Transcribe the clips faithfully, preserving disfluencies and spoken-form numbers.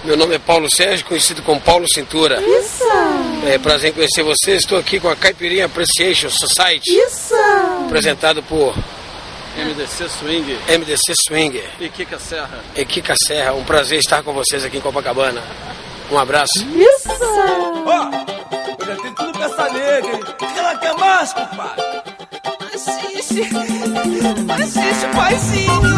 Meu nome é Paulo Sérgio, conhecido como Paulo Cintura. Isso! É prazer em conhecer vocês. Estou aqui com a Caipirinha Appreciation Society. Isso! Apresentado por M D C Swing. M D C Swing. E Kika Serra. E Kika Serra. Um prazer estar com vocês aqui em Copacabana. Um abraço. Isso! Ó, oh, eu já tenho tudo pra essa nega, hein? O que ela quer mais, compadre? Assiste! Assiste, paizinho!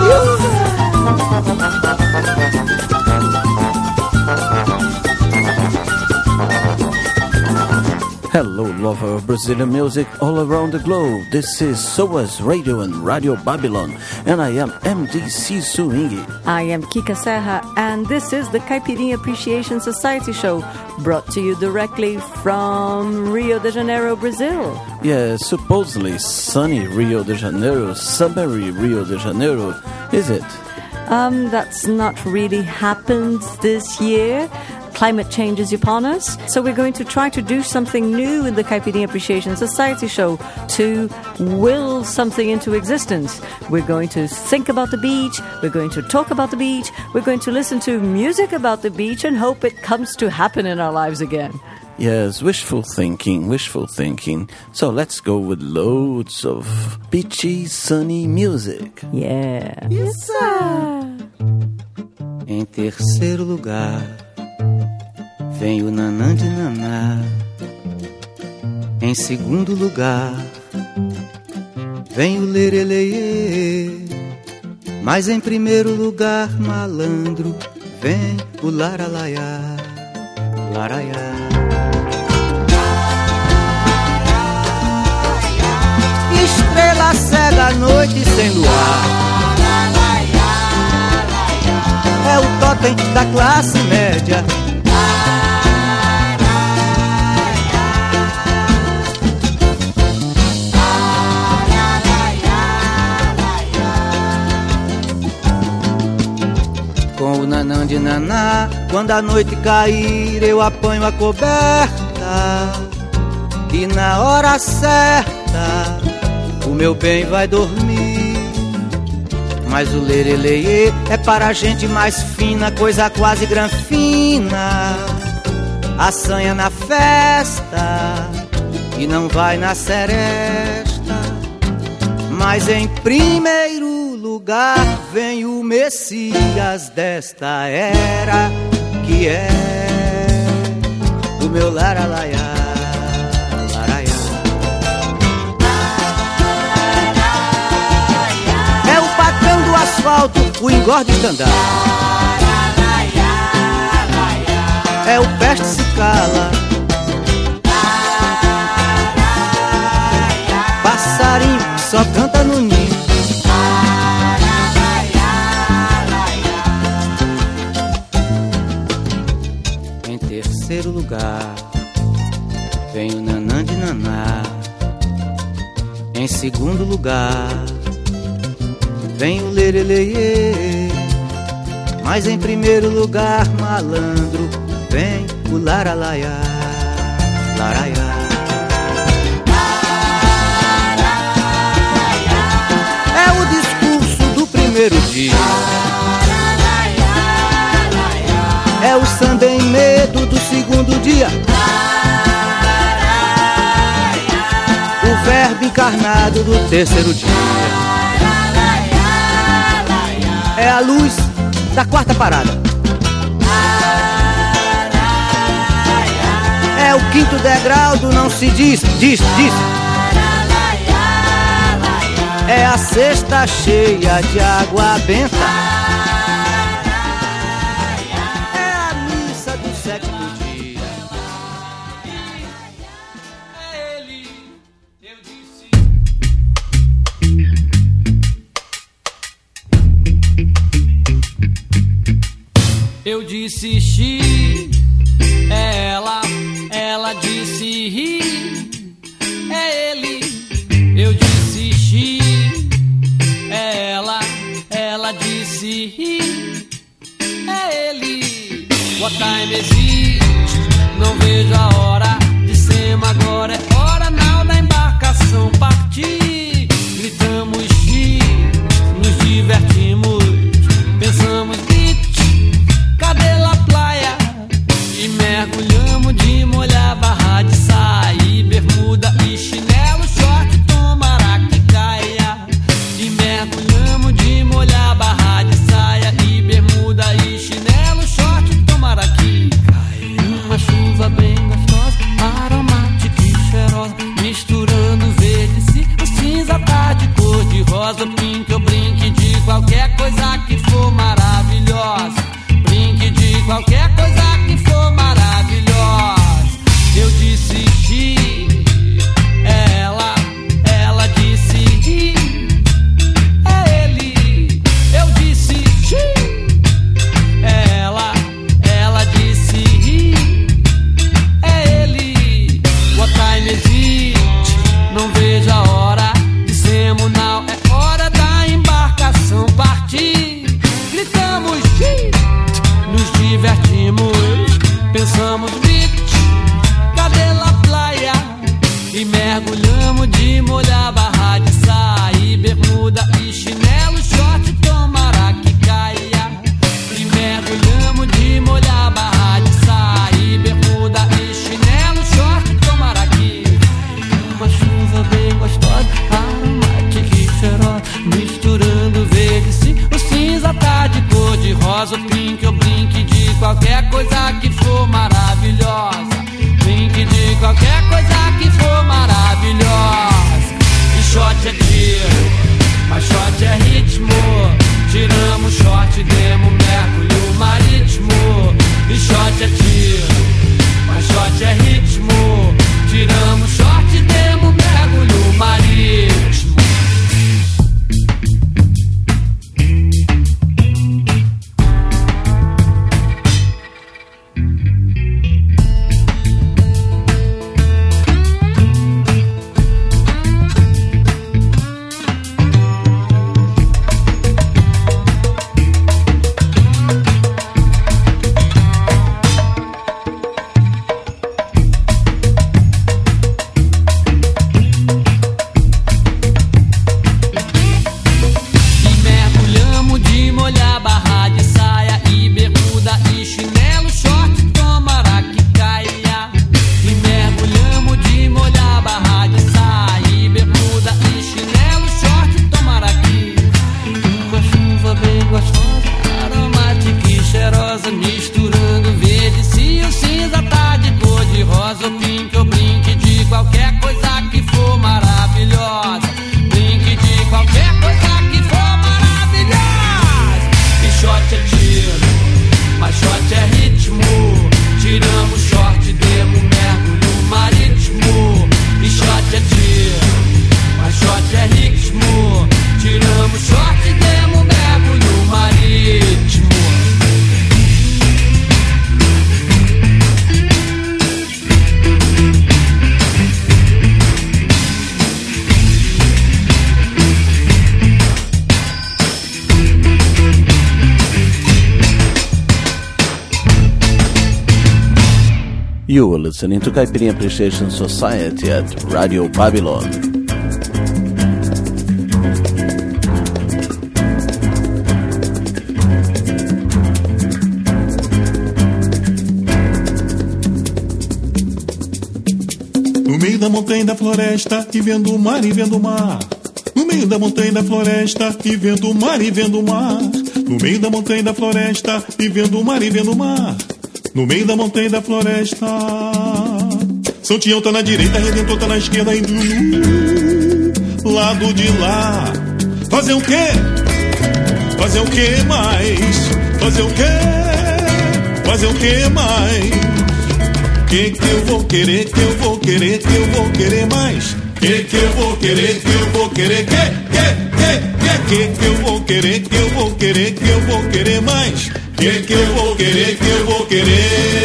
Hello, lover of Brazilian music all around the globe. This is SOAS Radio and Radio Babylon, and I am M D C Swing. I am Kika Serra, and this is the Caipirinha Appreciation Society show, brought to you directly from Rio de Janeiro, Brazil. Yes, supposedly sunny Rio de Janeiro, summery Rio de Janeiro, is it? Um, that's not really happened this year. Climate change is upon us, so we're going to try to do something new in the Caipirinha Appreciation Society show to will something into existence. We're going to think about the beach, we're going to talk about the beach, we're going to listen to music about the beach and hope it comes to happen in our lives again. Yes, wishful thinking, wishful thinking. So let's go with loads of beachy, sunny music. Yeah. Isso! Em terceiro lugar vem o nanã de naná. Em segundo lugar vem o lerelê. Mas em primeiro lugar, malandro, vem o laralaiá, laraiá. Estrela cega à noite sem luar, é o totem da classe média. Com o nanã de naná, quando a noite cair, eu apanho a coberta. E na hora certa, o meu bem vai dormir. Mas o lerelê é para a gente mais fina, coisa quase granfina. Assanha na festa e não vai na seresta. Mas em primeiro lugar vem o Messias desta era, que é o meu laralaiá, laraiá. É o patrão do asfalto, o engorde estandarte. É o peste cicala, passarinho que só canta no ninho. Em terceiro lugar vem o nanã de naná. Em segundo lugar vem o lerelê. Mas em primeiro lugar, malandro, vem o laralaiá, laraiá. É o discurso do primeiro dia, é o samba em medo do segundo dia, o verbo encarnado do terceiro dia, é a luz da quarta parada, é o quinto degrau do não se diz, diz, diz. É a cesta cheia de água benta, é a missa do sétimo dia. É ele, eu disse. Eu disse xi, é ela, ela disse ri, é ele. Eu disse xi, é ela, ela disse ri, é ele. What time is it? Não vejo a hora, dissemos agora é hora não da embarcação partir. Gritamos xi, nos divertimos, pensamos bitch, cadê la playa? Pensamos, bitch, cadê la playa? E mergulhamos de molhar barra de sair, bermuda e chinelo, short, tomara que caia. E mergulhamos de molhar barra de sair, bermuda e chinelo, short, tomara que. Uma chuva bem gostosa, aromática e cheirosa, misturando verde, sim, o cinza tá de cor de rosa, o pink ou brinque de qualquer coisa que for maravilhosa. Brinque de qualquer coisa que for maravilhosa. E shot é tiro, mas shot é ritmo. Tiramos short, demos mergulho marítimo. E shot é tiro, mas shot é ritmo. Tiramos short, demos mergulho marítimo. You are listening to Caipirinha Appreciation Society at Radio Babylon. No meio da montanha e da floresta, e vendo o mar e vendo o mar. No meio da montanha e da floresta, e vendo o mar e vendo o mar. No meio da montanha e da floresta, e vendo o mar e vendo o mar. No meio da montanha e da floresta, São Tião tá na direita, Redentor tá na esquerda, indo no lado de lá. Fazer o quê? Fazer o quê mais? Fazer o quê? Fazer o quê mais? Que que eu vou querer, que eu vou querer, que eu vou querer mais? Que que eu vou querer, que eu vou querer, que, que, que, que, que que eu vou querer, que eu vou querer, que eu vou querer mais? Que que eu vou querer, que eu vou querer?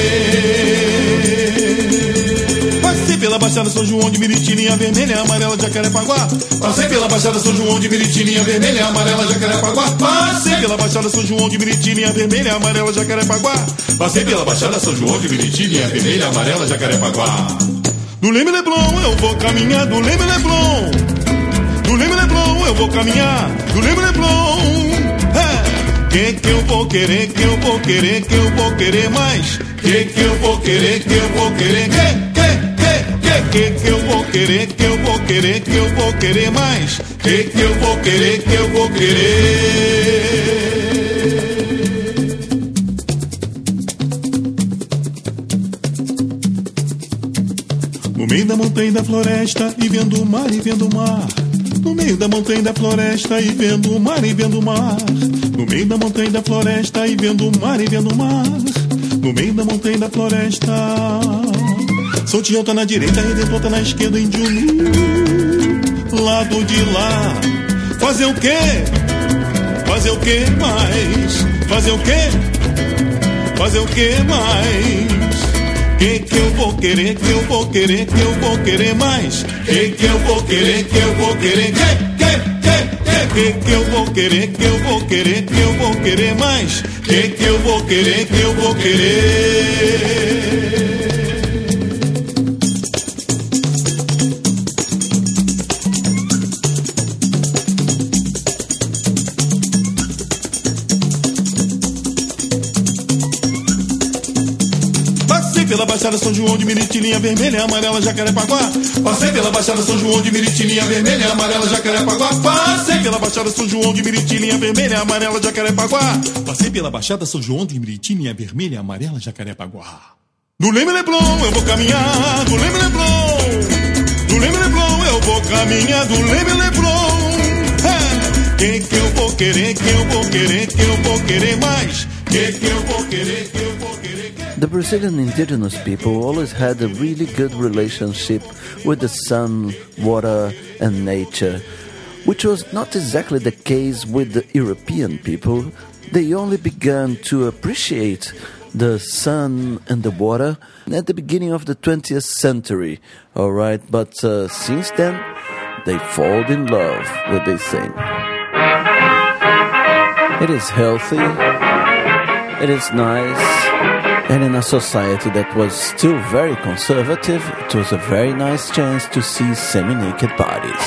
Passei pela Baixada São João de Meritininha Vermelha, Amarela, Jacarepaguá. Passei pela Baixada São João de Meritininha Vermelha, Amarela, Jacarepaguá. Passei pela Baixada São João de Meritininha Vermelha, Amarela, Jacarepaguá. Passei pela Baixada São João de Meritininha Vermelha, Amarela, Jacarepaguá. Do Leme Leblon eu vou caminhar, do Leme Leblon. Do Leme Leblon eu vou caminhar, do Leme Leblon. É. Que que eu vou querer, que eu vou querer, que eu vou querer mais? Que que eu vou querer, que eu vou querer, que, que, que, que, que que eu vou querer, que eu vou querer, que eu vou querer mais? Que que eu vou querer, que eu vou querer? No meio da montanha e da floresta, e vendo o mar e vendo o mar. No meio da montanha e da floresta, e vendo o mar e vendo o mar. No meio da montanha e da floresta, e vendo o mar e vendo o mar. No meio da montanha e da floresta, São Tião tá na direita, Redentor tá na esquerda, índio no lado de lá. Fazer o quê? Fazer o quê mais? Fazer o quê? Fazer o quê mais? Que que eu vou querer, que eu vou querer, que eu vou querer mais? Que que eu vou querer, que eu vou querer, que, que, que, que, que eu vou querer, que eu vou querer, que eu vou querer mais? Que que eu vou querer, que eu vou querer? pela Baixada São João de Meritilinha Vermelha, Amarela, Jacarepaguá. Passei pela Baixada São João de Meritilinha Vermelha, Amarela, Jacarepaguá. Passei pela Baixada São João de Meritilinha Vermelha, Amarela, Jacarepaguá. Passei pela Baixada São João de Meritilinha Vermelha, Amarela, Jacarepaguá. No Leme Leblon eu vou caminhar, do Leme Leblon. Do Leme Leblon eu vou caminhar, do Leme Leblon. É, que que eu vou querer, que eu vou querer, que eu vou querer mais. Que que eu vou querer, que eu vou querer. The Brazilian indigenous people always had a really good relationship with the sun, water and nature, which was not exactly the case with the European people. They only began to appreciate the sun and the water at the beginning of the twentieth century, all right? But uh, since then, they fall in love with this thing. It is healthy, it is nice, and in a society that was still very conservative, it was a very nice chance to see semi-naked bodies.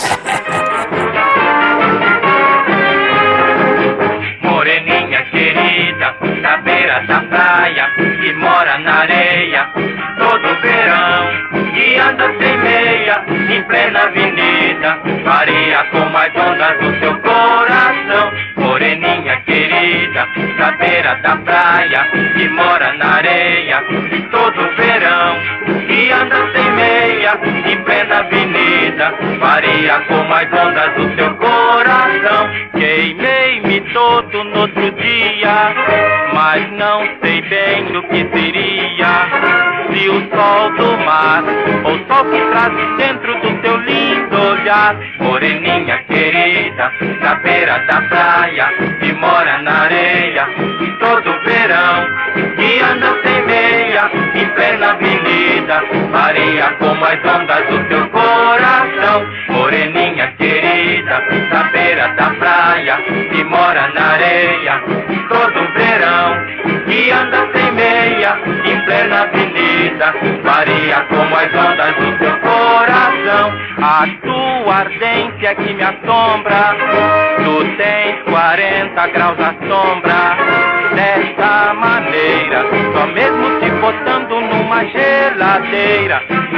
Moreninha querida, da beira da praia, que mora na areia, todo verão, e anda sem meia, em plena avenida, varia com mais ondas do seu coração. Moreninha querida, da beira da praia, que mora na areia, todo verão, e anda sem meia, em plena avenida, varia com mais ondas do seu coração. Queimei-me todo no outro dia, mas não sei bem do que seria, se o sol do mar, ou o sol que traz dentro do teu lindo olhar. Moreninha querida, da beira da praia, que mora na areia, todo verão, e anda sem meia, em plena avenida, varia com mais ondas do teu coração. Moreninha querida, da beira da praia, que mora na areia, todo verão, e anda sem meia, em plena avenida, varia com mais ondas do teu coração. A tua ardência que me assombra, tu tens quarenta graus à sombra, desta maneira, só mesmo te botando numa geladeira.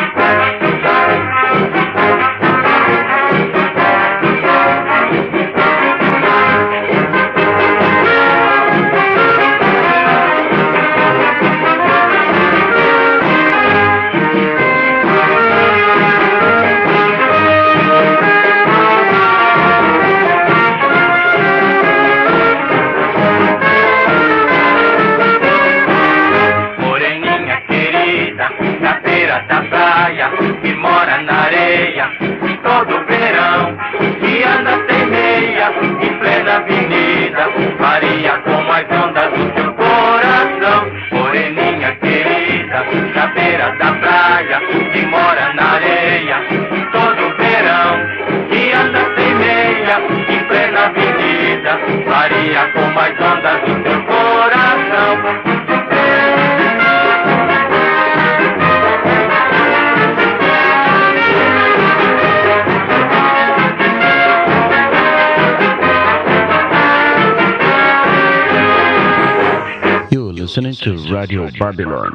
Da praia, que mora na areia, todo verão, e anda sem meia, em plena avenida, varia com mais ondas do teu coração. Moreninha querida, da beira da praia, que mora na areia, todo verão, e anda sem meia, em plena avenida, varia com mais ondas do teu coração. Listening to Radio Babylon.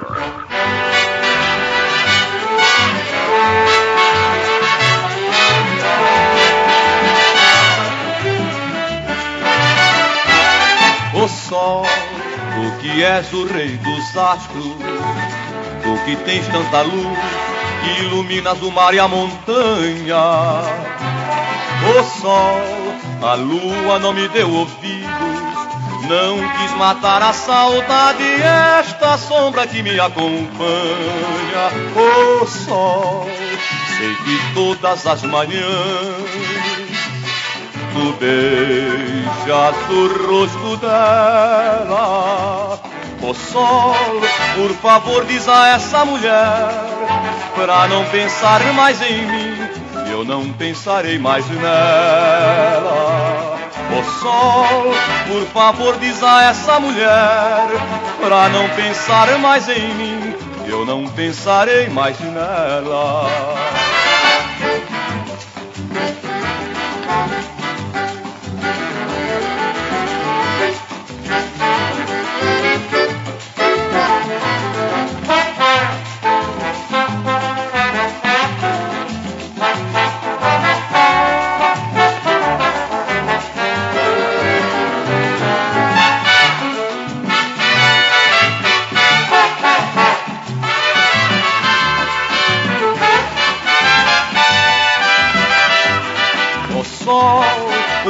O sol, tu que és o rei dos astros, tu que tens tanta luz, que iluminas o mar e a montanha. O sol, a lua não me deu ouvidos, não quis matar a saudade, esta sombra que me acompanha. O sol, sei que todas as manhãs tu beijas o rosto dela. O sol, por favor diz a essa mulher, pra não pensar mais em mim, eu não pensarei mais nela. O sol, por favor diz a essa mulher, pra não pensar mais em mim, eu não pensarei mais nela.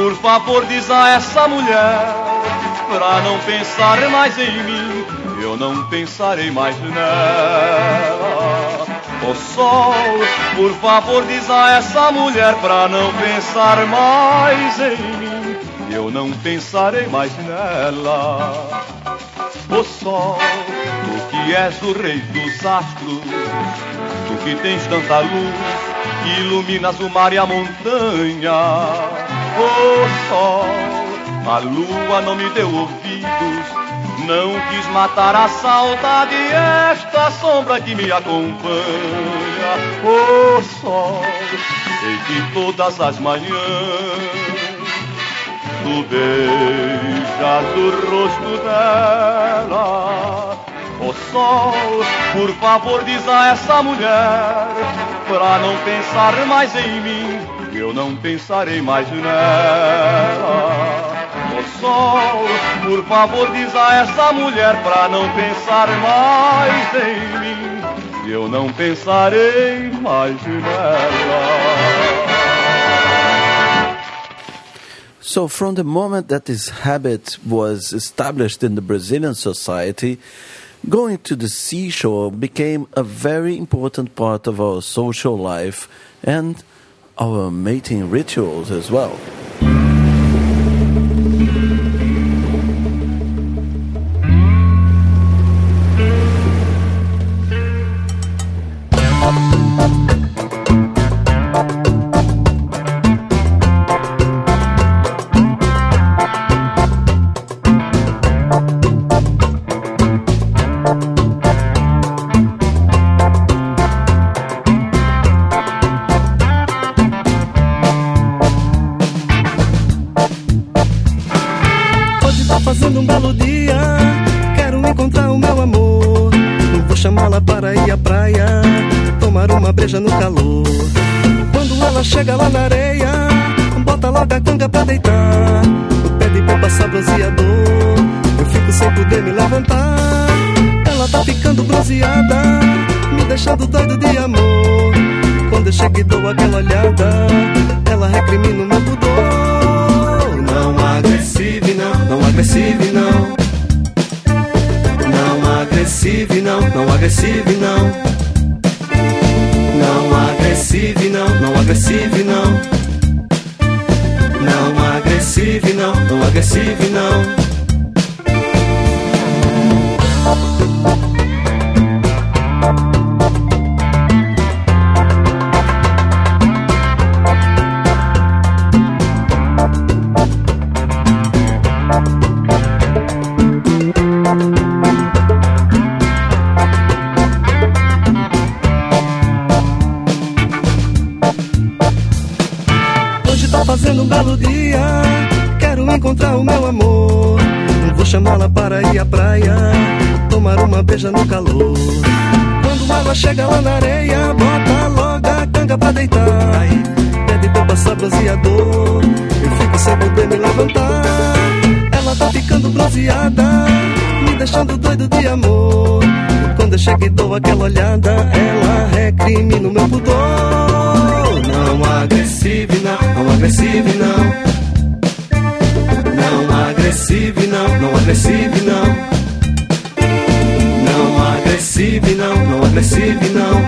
por favor diz a essa mulher pra não pensar mais em mim, eu não pensarei mais nela. Ô sol, por favor diz a essa mulher pra não pensar mais em mim, eu não pensarei mais nela. Ô sol, tu que és o rei dos astros, tu que tens tanta luz, que iluminas o mar e a montanha. Ô sol, a lua não me deu ouvidos, não quis matar a saudade, esta sombra que me acompanha. Ô sol, sei que todas as manhãs tu beijas o rosto dela. Ô sol, por favor diz a essa mulher pra não pensar mais em mim, eu não pensarei mais nela. Ô sol, por favor diz a essa mulher pra não pensar mais em mim, eu não pensarei mais nela. So from the moment that this habit was established in the Brazilian society, going to the seashore became a very important part of our social life and our mating rituals as well. Fazendo um belo dia, quero encontrar o meu amor. Vou chamá-la para ir à praia, tomar uma breja no calor. Quando ela chega lá na areia, bota logo a canga pra deitar. Pede pra passar bronzeador, eu fico sem poder me levantar. Ela tá ficando bronzeada, me deixando doido de amor. Quando eu chego e dou aquela olhada, ela recrimina o meu pudor. Não agressive não, não agressive não. Não agressive não, não agressive não. Não agressive não, não agressive não. Não agressive não, não agressive não. Fazendo um belo dia, quero encontrar o meu amor. Vou chamá-la para ir à praia, tomar uma beija no calor. Quando ela chega lá na areia, bota logo a canga pra deitar. Pede pra eu passar bronzeador, eu fico sem poder me levantar. Ela tá ficando bronzeada, me deixando doido de amor. Quando eu chego e dou aquela olhada, ela recrimina o meu pudor. Não agressive não, não agressive não. Não agressive não, não agressive não. Não agressive não, não agressive não.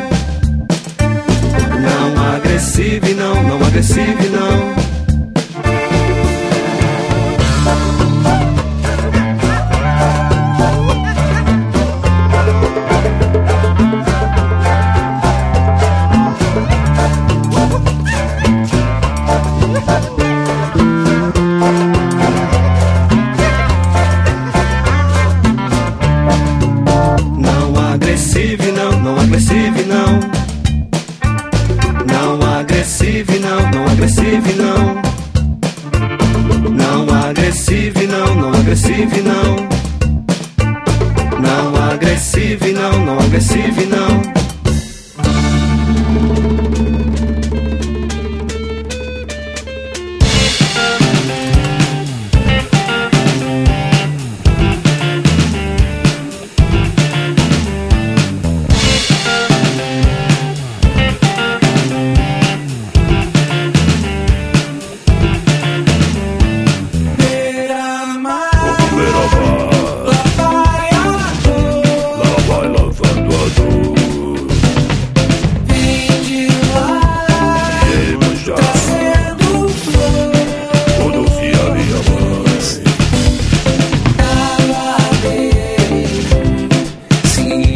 Não agressive não, não agressive não.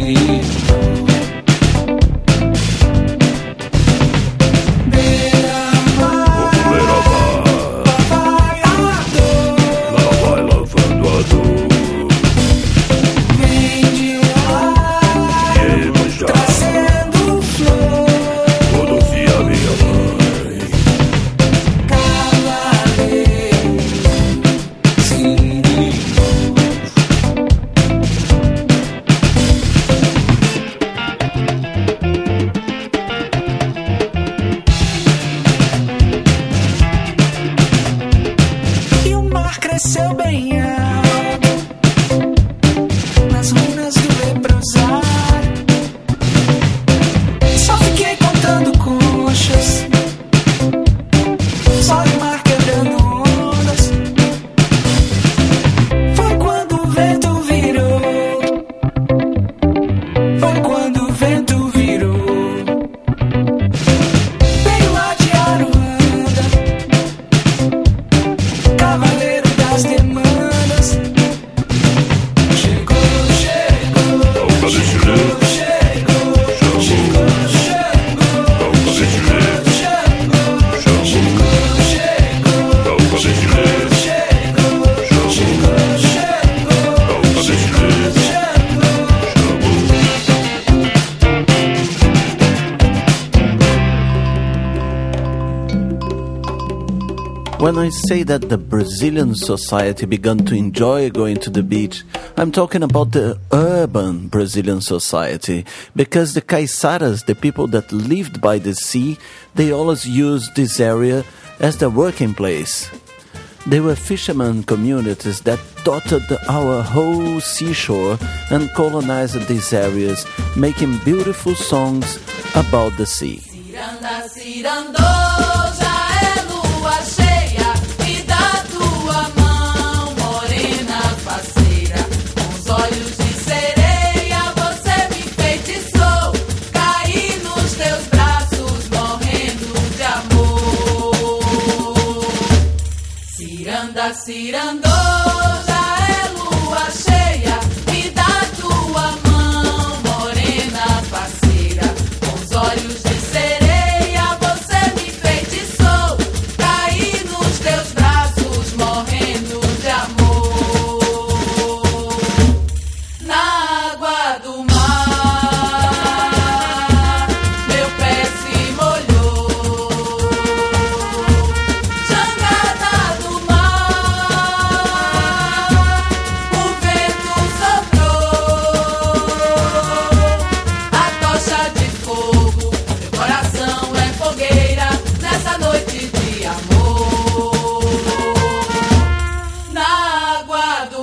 When I say that the Brazilian society began to enjoy going to the beach, I'm talking about the urban Brazilian society, because the caiçaras, the people that lived by the sea, they always used this area as their working place. They were fishermen communities that dotted our whole seashore and colonized these areas, making beautiful songs about the sea. Ciranda, cirandou, já é lua cheia, e da tua mão, morena faceira, com os olhos de sereia, você me enfeitiçou, caí nos teus braços, morrendo de amor. Ciranda, cirandou, já é lua cheia, e da tua mão, morena faceira, com os olhos de sereia, você me enfeitiçou, caí nos teus braços, morrendo de amor. Na água do mar, meu pé se molhou, jangada do mar, o vento soprou, a tocha de fogo, meu coração é fogueira nessa noite de amor. Na água do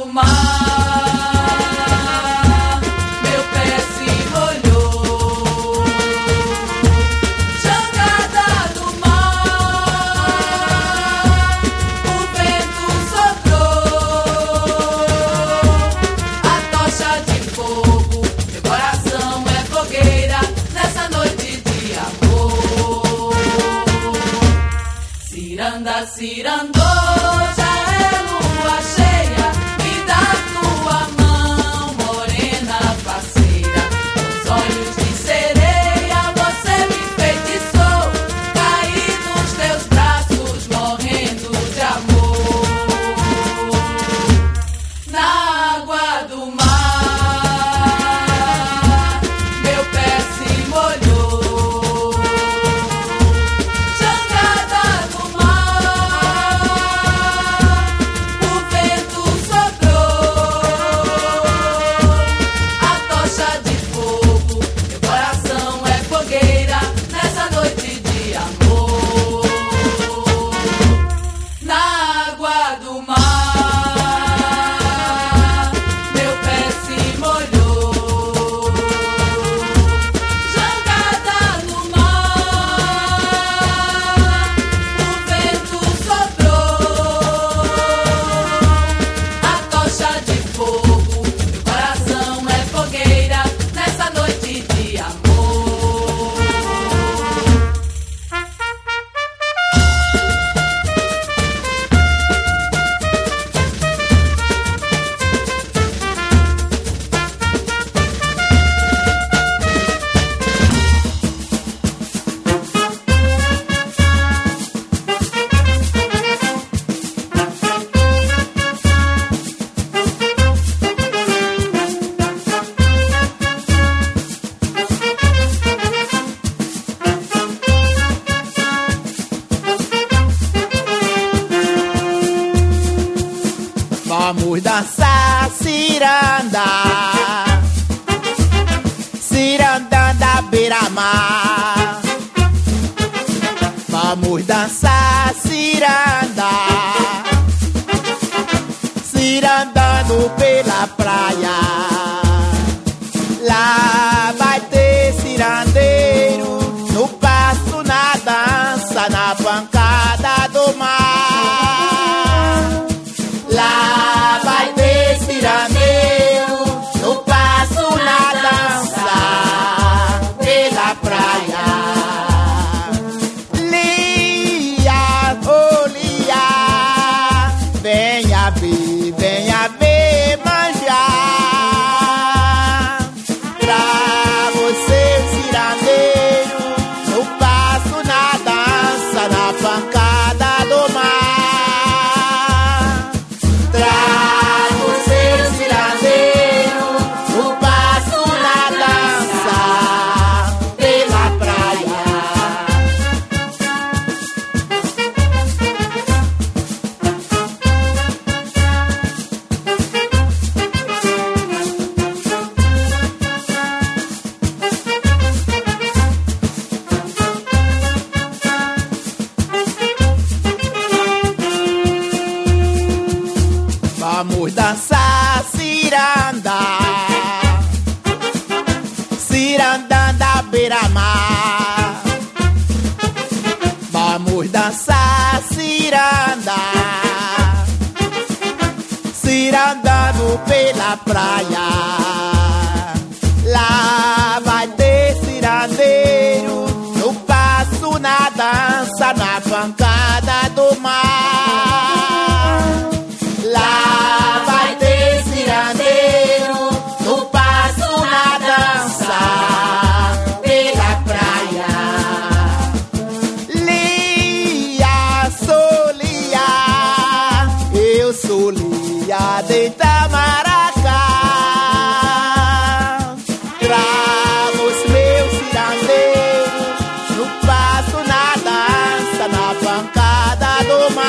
mar, meu pé se molhou, jangada do mar, o vento soprou, a tocha de fogo, meu coração é fogueira nessa noite de amor. Ciranda, cirandou, já é lua cheia, e da tua mão, morena faceira, com os olhos de sereia, você me enfeitiçou, caí nos teus braços, morrendo de amor. Na água do mar, meu pé se molhou, jangada do mar, o vento soprou, a tocha de fogo, meu coração é fogueira nessa noite de amor. Na água do mar, meu pé se molhou, jangada no mar, o vento soprou, a tocha de fogo, meu coração é fogueira cirandanda beira-mar. Vamos dançar ciranda, cirandando pela praia. Lá vai ter cirandeiro, no passo, na dança, na pancada do mar. Lá vai ter cirandeiro, no passo, na dança, pela praia. Lia, oh Lia, venha ver, venha ver manjar. Pra você cirandeiro, no passo, na dança, na pancada do mar. Trago seu cirandeiro, no passo, na dança, pela praia. Vamos dançar ciranda, cirandanda beira-mar. Vamos dançar ciranda, cirandando pela praia. Lá vai ter cirandeiro, no passo, na dança, na pancada do mar. Lá vai ter cirandeiro, no passo, na dança, pela praia. Lia, sou Lia, eu sou Lia de Itamaracá. Trago os meus cirandeiros, no passo, na dança, na pancada do mar.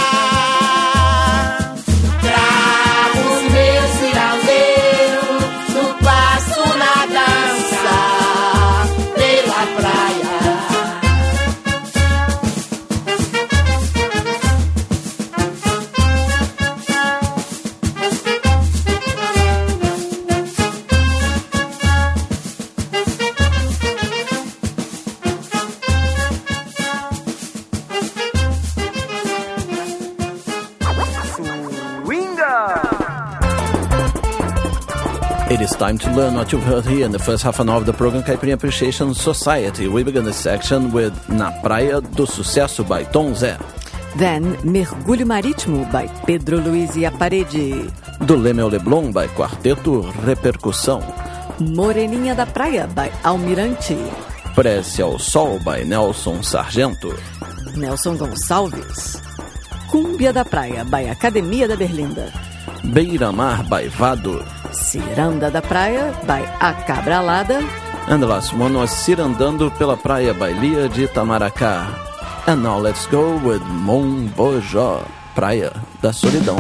It is time to learn what you've heard here in the first half an hour of the program Caipirinha Appreciation Society. We begin this section with Na Praia do Sucesso by Tom Zé. Then Mergulho Marítimo by Pedro Luiz e a Parede. Do Leme ao Leblon by Quarteto Repercussão. Moreninha da Praia by Almirante. Prece ao Sol by Nelson Sargento. Nelson Gonçalves. Cúmbia da Praia by Academia da Berlinda. Beira-Mar by Vado. Ciranda da Praia by Acabralada. And the last one was Cirandando pela Praia by Lia de Itamaracá. And now let's go with Mombojó, Praia da Solidão.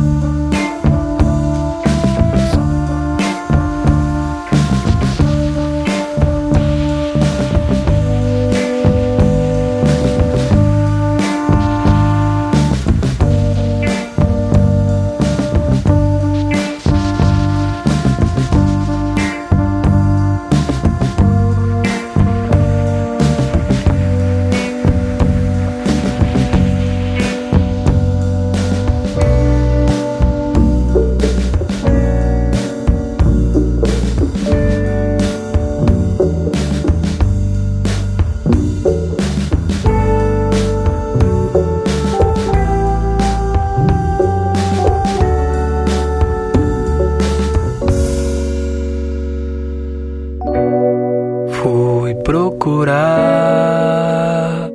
procurar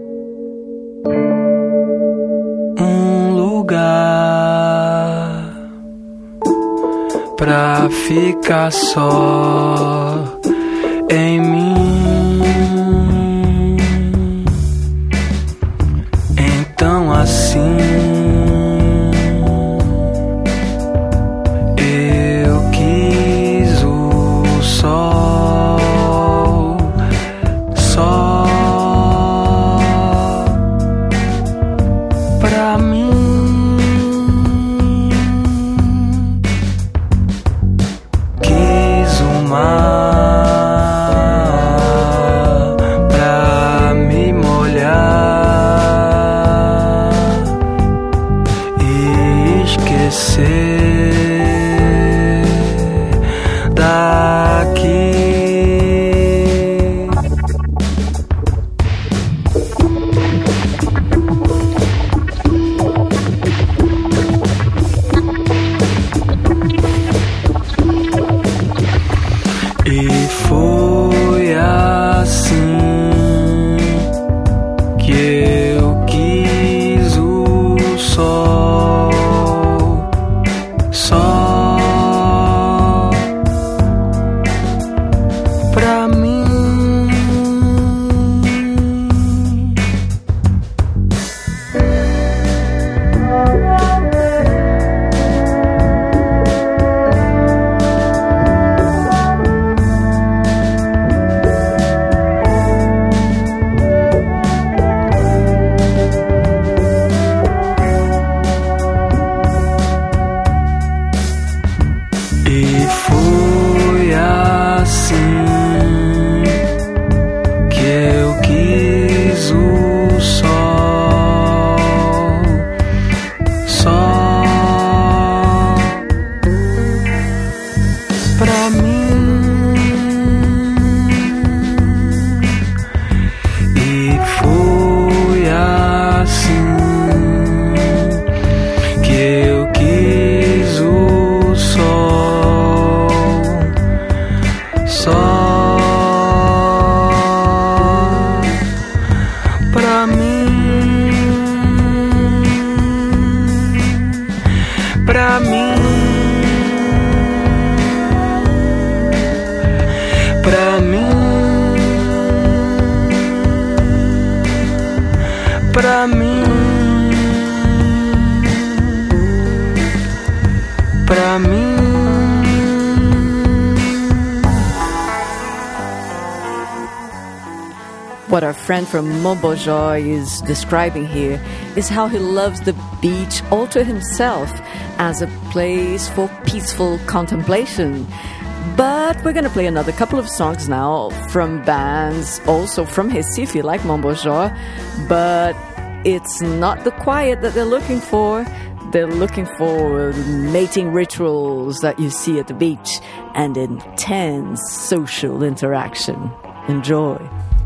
um lugar pra ficar só em mim. Então assim eu quis o sol E foi assim que eu quis o sol, só pra mim. E foi assim que eu quis o sol, só pra mim. E foi assim que eu quis o sol, só pra mim, pra mim, pra mim, pra mim, pra mim. What our friend from Mombojoy is describing here is how he loves the beach all to himself as a place for peaceful contemplation. But we're going to play another couple of songs now from bands also from Recife, like Mombojoy, but it's not the quiet that they're looking for. They're looking for mating rituals that you see at the beach and intense social interaction. Enjoy.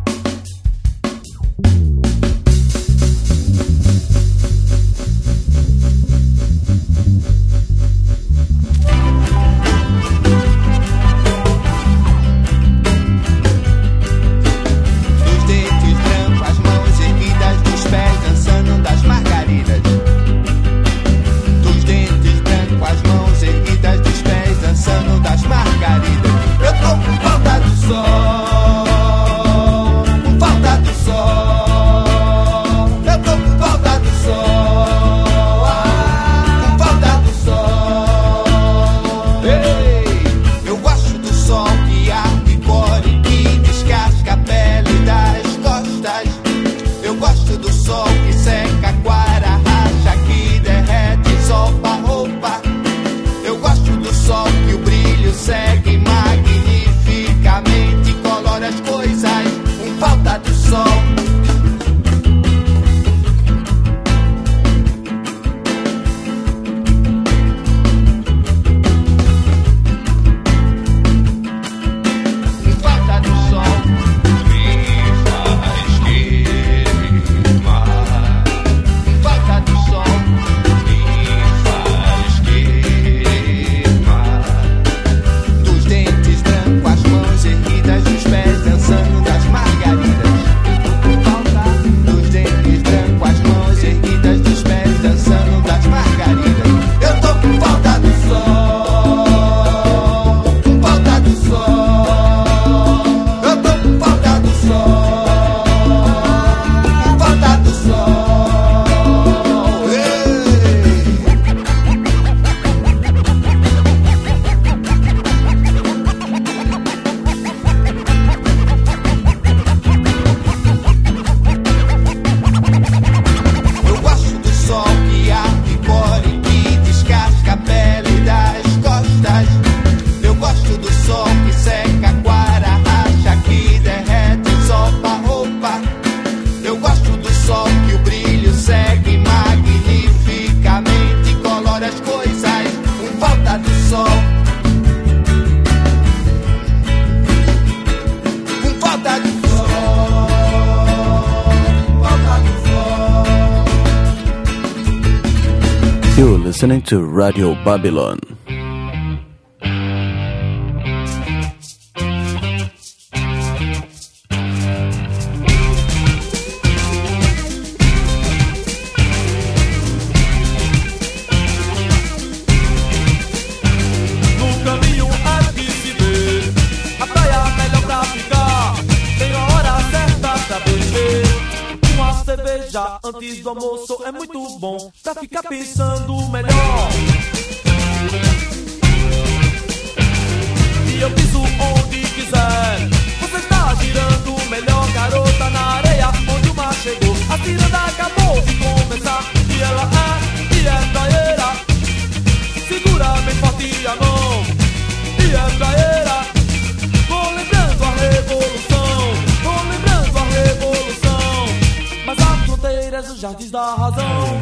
Dos dentes brancos, as mãos erguidas, dos pés dançando das margaridas. Dos dentes brancos, as mãos erguidas, dos pés dançando das margaridas. Eu tô com falta do sol, com falta do sol. Eu tô com falta do sol, ah, com falta do sol. Ei, eu gosto do sol que arde, core, que descasca a pele das costas. Eu gosto do sol que seca, quara, racha, que derrete, sopa a roupa. Eu gosto do sol que o brilho segue magnificamente, colore as coisas com falta do sol. Com falta do sol me faz queimar. Com falta do sol me faz queimar. Dos dentes brancos, as mãos erguidas, dos pés dançando das margaridas. Com falta dos dentes brancos, as mãos erguidas, dos pés dançando das margaridas. Eu tô com falta do sol, com falta do sol. Eu tô com falta do sol, com falta do sol. Ei. Eu gosto do sol que arde, core, que descasca a pele das costas. Eu gosto do sol que seca, quara, racha, que derrete, sopa a roupa. Eu gosto do sol que o brilho segue magnificamente, colore as coisas com falta do sol. Com falta do sol, falta do sol. You're listening to Radio Babylon. cerveja antes do almoço é muito bom pra ficar pensando melhor. E eu piso onde quiser. Você está girando melhor, garota, na areia onde o mar chegou. A ciranda acabou de começar e ela é, e é praieira. Segura bem forte a mão e é praieira. Vou lembrando a revolução, vou lembrando a revolução. Mas há fronteiras nos jardins da razão.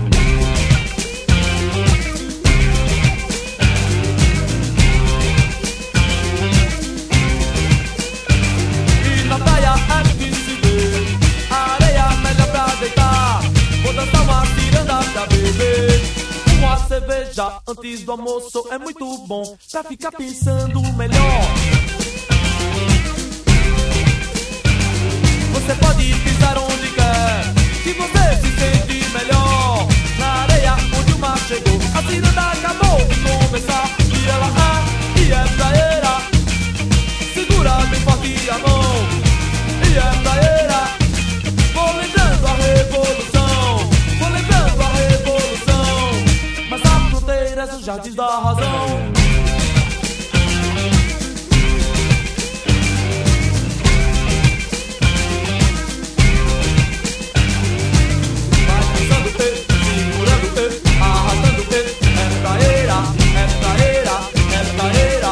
E na praia é que se vê a areia melhor pra deitar. Vou dançar uma ciranda pra beber uma cerveja antes do almoço é muito bom pra ficar pensando melhor. Você pode pisar onde quer, que você se sente melhor. Na areia onde o mar chegou, a ciranda acabou de começar e ela é, e é praieira. Segura bem forte a mão e é praieira. Vou lembrando a revolução, vou lembrando a revolução. Mas há fronteiras nos jardins da razão. Vai pensando, e, segurando, e, arrastando, e, é praieira, é praieira, é praieira.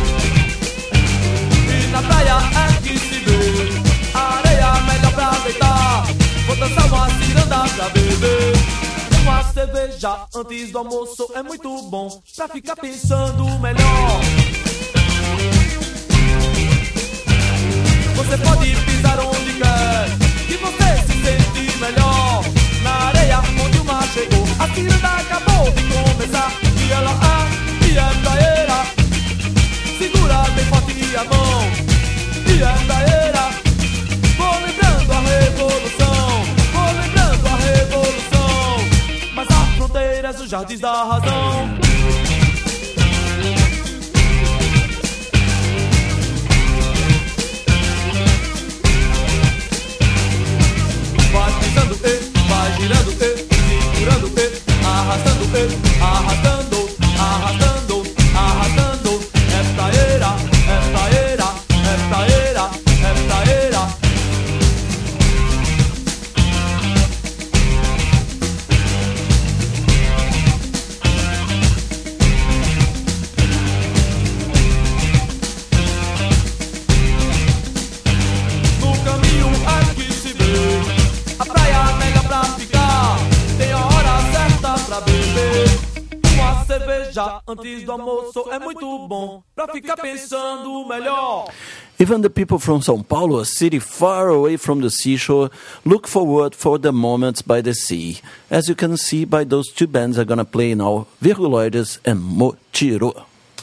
E na praia é que se vê a areia melhor pra deitar. Vou dançar uma ciranda pra beber uma cerveja antes do almoço é muito bom pra ficar pensando melhor. Você pode pisar onde quer, que você se sente melhor. Na areia onde o mar chegou, a ciranda acabou de começar e ela é, e é praieira. Segura bem forte a mão e é praieira. Vou lembrando a revolução, vou lembrando a revolução. Mas há fronteiras nos jardins da razão. Vai pisando, e, vai girando, e, segurando, e, arrastando, e, arrastando, arrastando, arrastando. É praieira, é praieira, é praieira, é praieira. Cerveja antes do almoço é muito bom pra ficar pensando melhor. Even the people from São Paulo, a city far away from the seashore, look forward for the moments by the sea. As you can see by those two bands are gonna play now, Virguloides and Mochiro.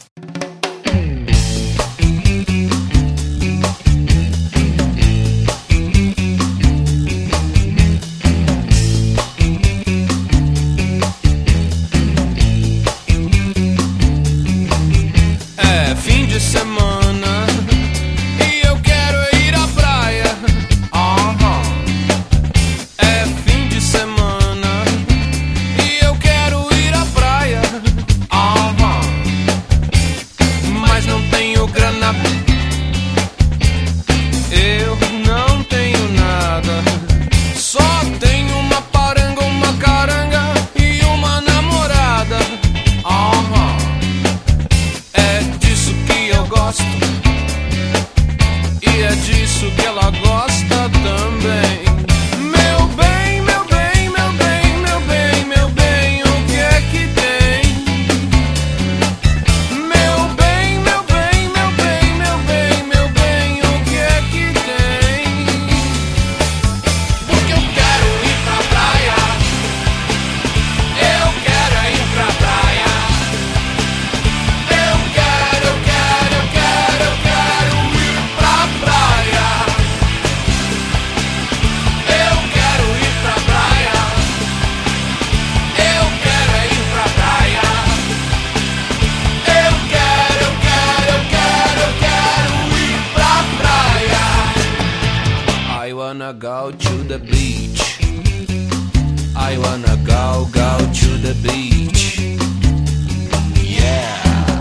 Semana e eu quero ir à praia. Uh-huh. É fim de semana e eu quero ir à praia. Uh-huh. Mas não tenho grana. Eu não tenho nada. Só tenho uma paranga, uma caranga e uma namorada. Uh-huh. É disso que eu gosto e é disso que ela gosta também. Meu bem, meu bem, meu bem, meu bem, meu bem, o que é que tem? Meu bem, meu bem, meu bem, meu bem, meu bem, o que é que tem? Porque eu quero ir pra praia, eu quero ir pra praia. Eu quero, eu quero, eu quero, eu quero ir pra praia. Eu quero ir pra praia. Eu quero ir pra praia. Eu quero, eu quero, eu quero, eu quero ir pra praia. I wanna go to the beach. I wanna go, go to the beach. Yeah.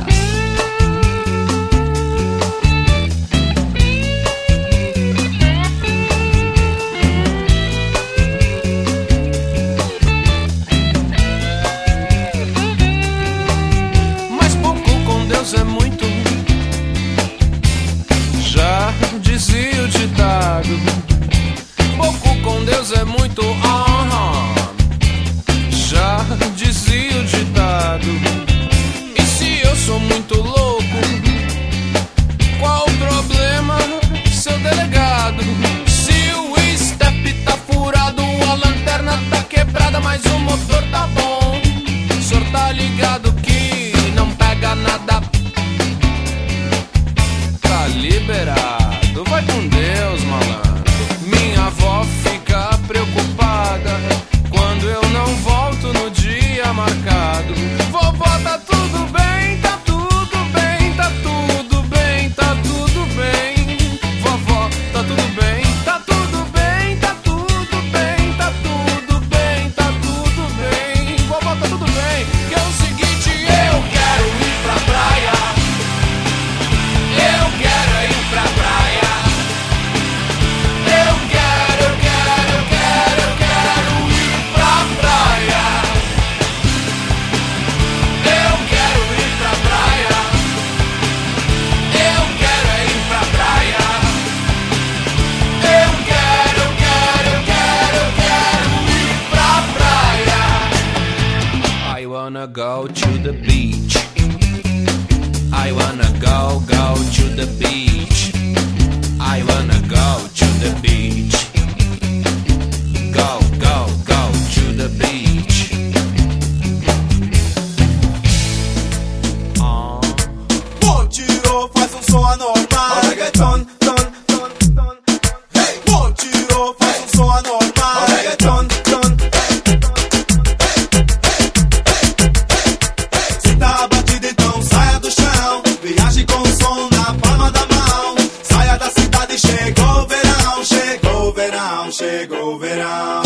Mas pouco com Deus é muito. Já dizia o ditado. Pouco com Deus é muito. Uh-huh. Já dizia o ditado. E se eu sou muito louco, qual o problema, seu delegado? Se o step tá furado, a lanterna tá quebrada, mas o motor tá bom. O senhor tá ligado que não pega nada. Tá liberado, vai com Deus, malandro. Minha avó fica preocupada quando eu não volto no dia marcado. Vovó, tá tudo bem, tá tudo bem, tá tudo bem, tá tudo bem. Vovó, tá tudo bem, tá tudo bem, tá tudo bem, tá tudo bem, tá tudo bem. Vovó, tá tudo bem. Que é o seguinte, eu quero ir pra praia. Eu quero ir pra praia. Eu quero, eu quero, eu quero, eu quero ir pra praia. Eu quero ir pra praia. Eu quero ir pra praia. Eu quero, eu quero, eu quero, eu quero ir pra praia. I wanna go to the beach. I wanna go, go to the beach. I wanna go to the beach. Go, go, go to the beach. Bom tiro, faz um som anormal. Reggaeton, ton, ton, ton. Hey! Bom tiro, faz um som anormal. Reggaeton, ton. Se tá batido, então saia do chão. Viaje com o som na palma da mão. Saia da cidade, chegou o verão. Chegou o verão, chegou o verão.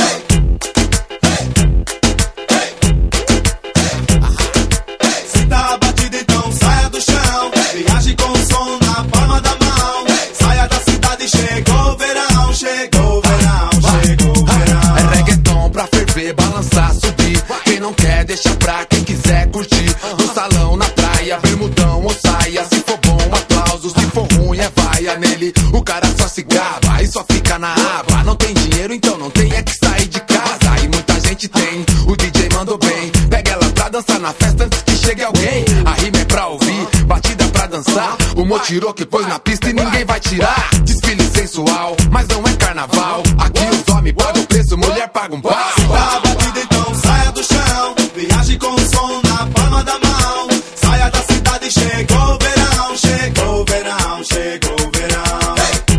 Se tá batido, então saia do chão. Viaje com o som na palma da mão. Saia da cidade, chegou o verão. Chegou o verão, chegou o verão. É reggaeton pra ferver, balançar, subir. Quem não quer, deixa pra quem quiser curtir. No salão, na praia, bermudão ou saia. Se for bom, aplauso, se for ruim, é vaia. Nele, o cara só se gaba e só fica na aba. Não tem dinheiro, então não tem é que sair de casa. E muita gente tem, o D J mandou bem. Pega ela pra dançar na festa antes que chegue alguém. A rima é pra ouvir, batida pra dançar. O motirou que pôs na pista e ninguém vai tirar. Desfile sensual, mas não é carnaval. Aqui os homens pagam preço, mulher paga um pau. Tá batido, então saia do chão. Viaje com o som na palma da mão. Saia da cidade, chegou o verão. Chegou o verão, chegou o verão.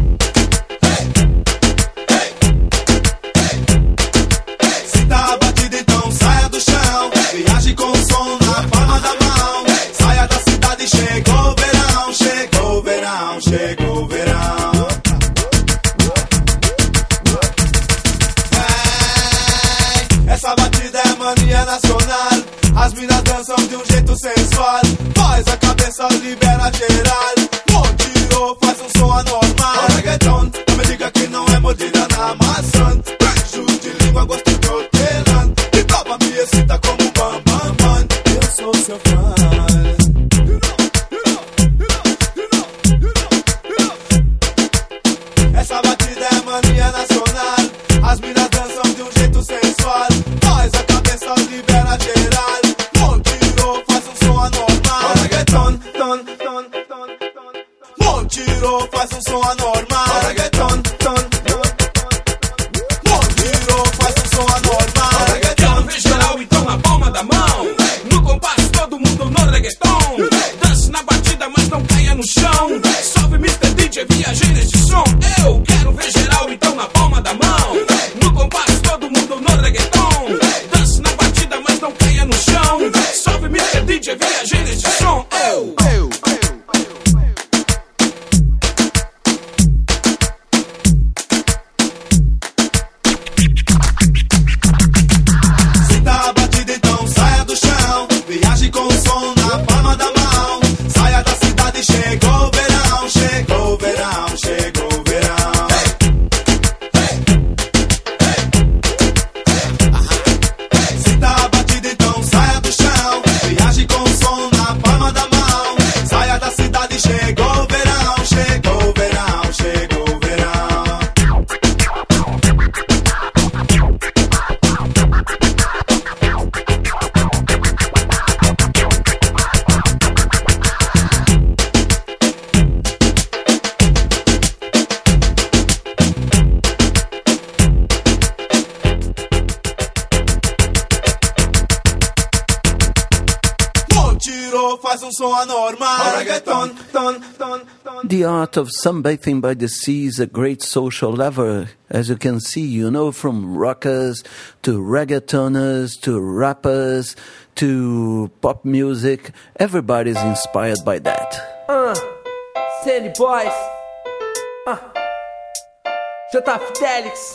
Se tá batido, então saia do chão. Viaje com o som na palma da mão. Saia da cidade, chegou o verão. Chegou o verão, chegou o verão. Essa batida é mania nacional. As minas dançam de um jeito sensual. Faz a cabeça, libera geral. Motirou, faz um som anormal. Reggaeton, não me diga que não é mordida na maçã. Beijo de língua, gosto de hortelã. E topa me excita como um bam bam bam. Eu sou seu fã. Essa batida é mania nacional. As minas dançam de um jeito sensual. Faz a cabeça, libera geral. Motirou, faz um som anormal. Reggaeton, ton, ton, ton, ton. Motirou, faz um som anormal. Reggaeton, ton, ton, ton. Motirou, faz um som anormal. Quero ver geral então na palma da mão. No compasso todo mundo no reggaeton. Dance na batida, mas não caia no chão. Salve mister D J, viajei neste som. Eu quero ver geral então na palma da mão. No compasso todo mundo no reggaeton. Dance na batida, mas não caia no chão. Salve mister D J, viajei neste som. Eu, eu, amor, faz um som anormal. Reggaeton, ton, ton, ton. The art of sunbathing by the sea is a great social lever, as you can see, you know, from rockers to reggaetoners to rappers to pop music. Everybody's inspired by that. Uh, Sandy Boys. Uh, J. Fidelix.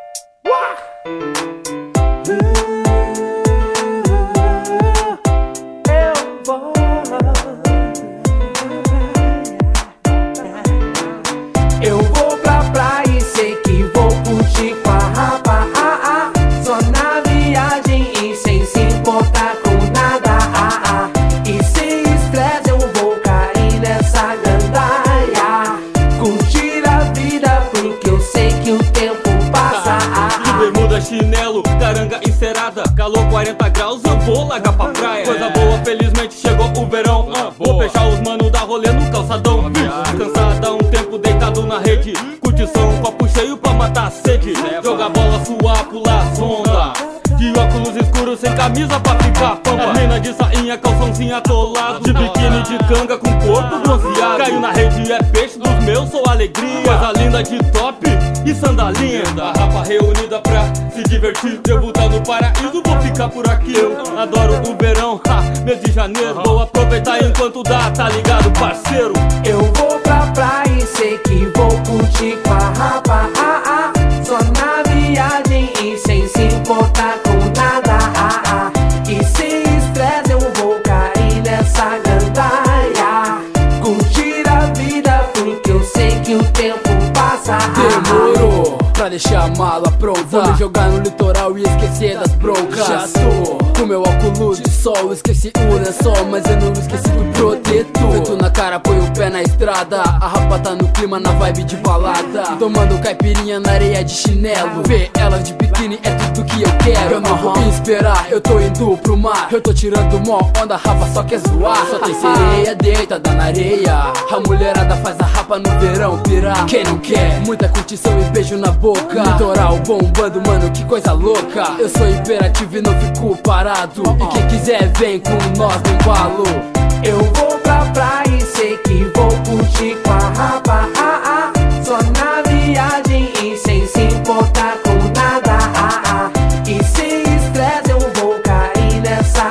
Eu vou pra praia e sei que vou curtir com a rapa, ah, ah. Só na viagem e sem se importar com nada, ah, ah. E sem estresse eu vou cair nessa gandaia, curtir a vida porque eu sei que o tempo passa, ah, ah. De bermuda, chinelo, caranga encerada, calor quarenta graus, eu vou largar pra praia. Coisa boa, felizmente chegou o verão, ah, vou fechar os manos da rolê no calçadão. Cansada, um tempo deitado na rede, curtição, um copo cheio pra matar a sede. Jogar bola, suar, pular sonda, de óculos escuros sem camisa pra ficar pampa. Mina de sainha, calçãozinha atolado, de biquíni de canga com corpo bronzeado. Caiu na rede, é peixe dos meus, sou alegria. Coisa linda de top e sandalinha. A rapa reunida pra se divertir. Devo estar no paraíso, vou ficar por aqui. Eu adoro o verão, ha, mês de janeiro. Vou aproveitar enquanto dá, tá ligado, parceiro? Eu vou pra praia e sei que vou curtir com a rapa, ah, ah. Só na viagem e sem se importar com nada, ah, ah. E sem estresse eu vou cair nessa gandaia, curtir a vida porque eu sei que o tempo passa, ah, ah. Demorou pra deixar a mala pronta, vou me jogar no litoral e esquecer das broncas. Já tô com meu óculos de sol, esqueci o lençol, mas eu não esqueci do protetor. Vento na cara, põe o pé na estrada, a rapa tá no clima, na vibe de balada, tomando caipirinha na areia de chinelo. Ver elas de biquíni é tudo que eu quero. Eu não vou esperar, eu tô indo pro mar, eu tô tirando mó onda, a rapa só quer zoar. Só tem sereia deitada na areia, a mulherada faz a rapa no verão pirar. Quem não quer? Muita curtição e beijo na boca, litoral bombando, mano, que coisa louca. Eu sou imperativo e não fico parado, e quem quiser vem com nós no embalo. Eu vou pra praia e sei que vou curtir com a rapa, ah, ah. Só na viagem e sem se importar com nada, ah, ah. E sem estresse eu vou cair nessa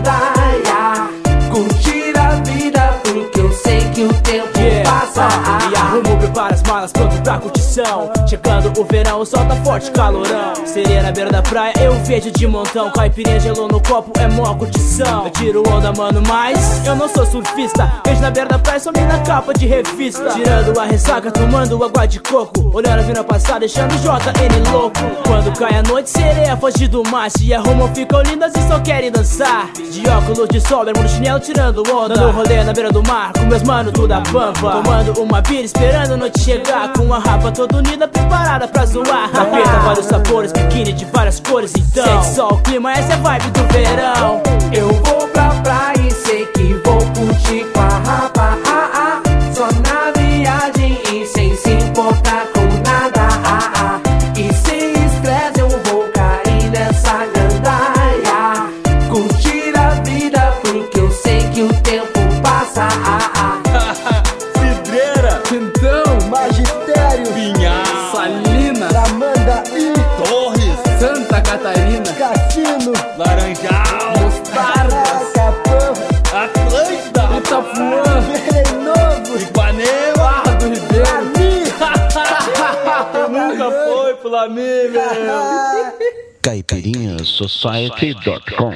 gandaia, curtir a vida porque eu sei que o tempo yeah. passa, ah, ah. E arrumo, prepara as malas, pronto pra curtição. Chegando o verão, o sol tá forte, calorão. Sereia na beira da praia, eu vejo de montão. Caipirinha, gelou no copo, é mó curtição. Eu tiro onda, mano, mas eu não sou surfista. Vejo na beira da praia, some na capa de revista. Tirando a ressaca, tomando água de coco, olhando a vida passar, deixando o J N louco. Quando cai a noite, sereia foge do mar. Se arrumam, ficam lindas e só querem dançar. De óculos de sol, bermuda, chinelo, tirando onda, dando rolê na beira do mar, com meus manos tudo a pampa. Tomando uma bira, esperando a noite chegar, com a rapa toda unida, preparada pra zoar. Capeta, vários sabores, biquíni de várias cores, então sente só o clima, essa é a vibe do verão. Eu vou pra praia e sei que vou curtir com a rapa, ah, ah. Só na viagem e sem se importar com nada, ah, ah. E sem estresse eu vou cair nessa gandaia, curtir a vida porque eu sei que o tempo passa, ah, ah. Cidreira, então, Magistério, Pinhal, Salina, Tramandaí, Torres, Santa Catarina, Cassino, Laranjal, Mostarda, Capão, Atlântida, Itapuã, Novo, Ipanema, Barra do Ribeiro. Nunca foi, Flamengo. caipirinha society ponto com.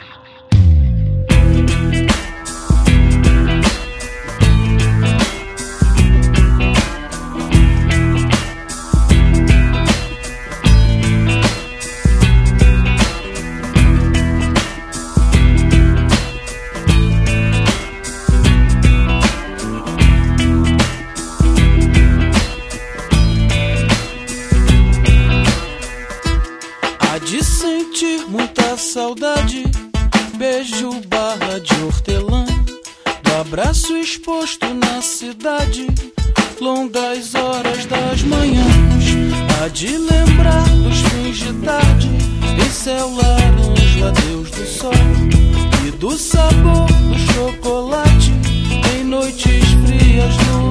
De sentir muita saudade, beijo barra de hortelã, do abraço exposto na cidade, longas horas das manhãs, há de lembrar dos fins de tarde, e céu laranja, adeus do sol, e do sabor do chocolate.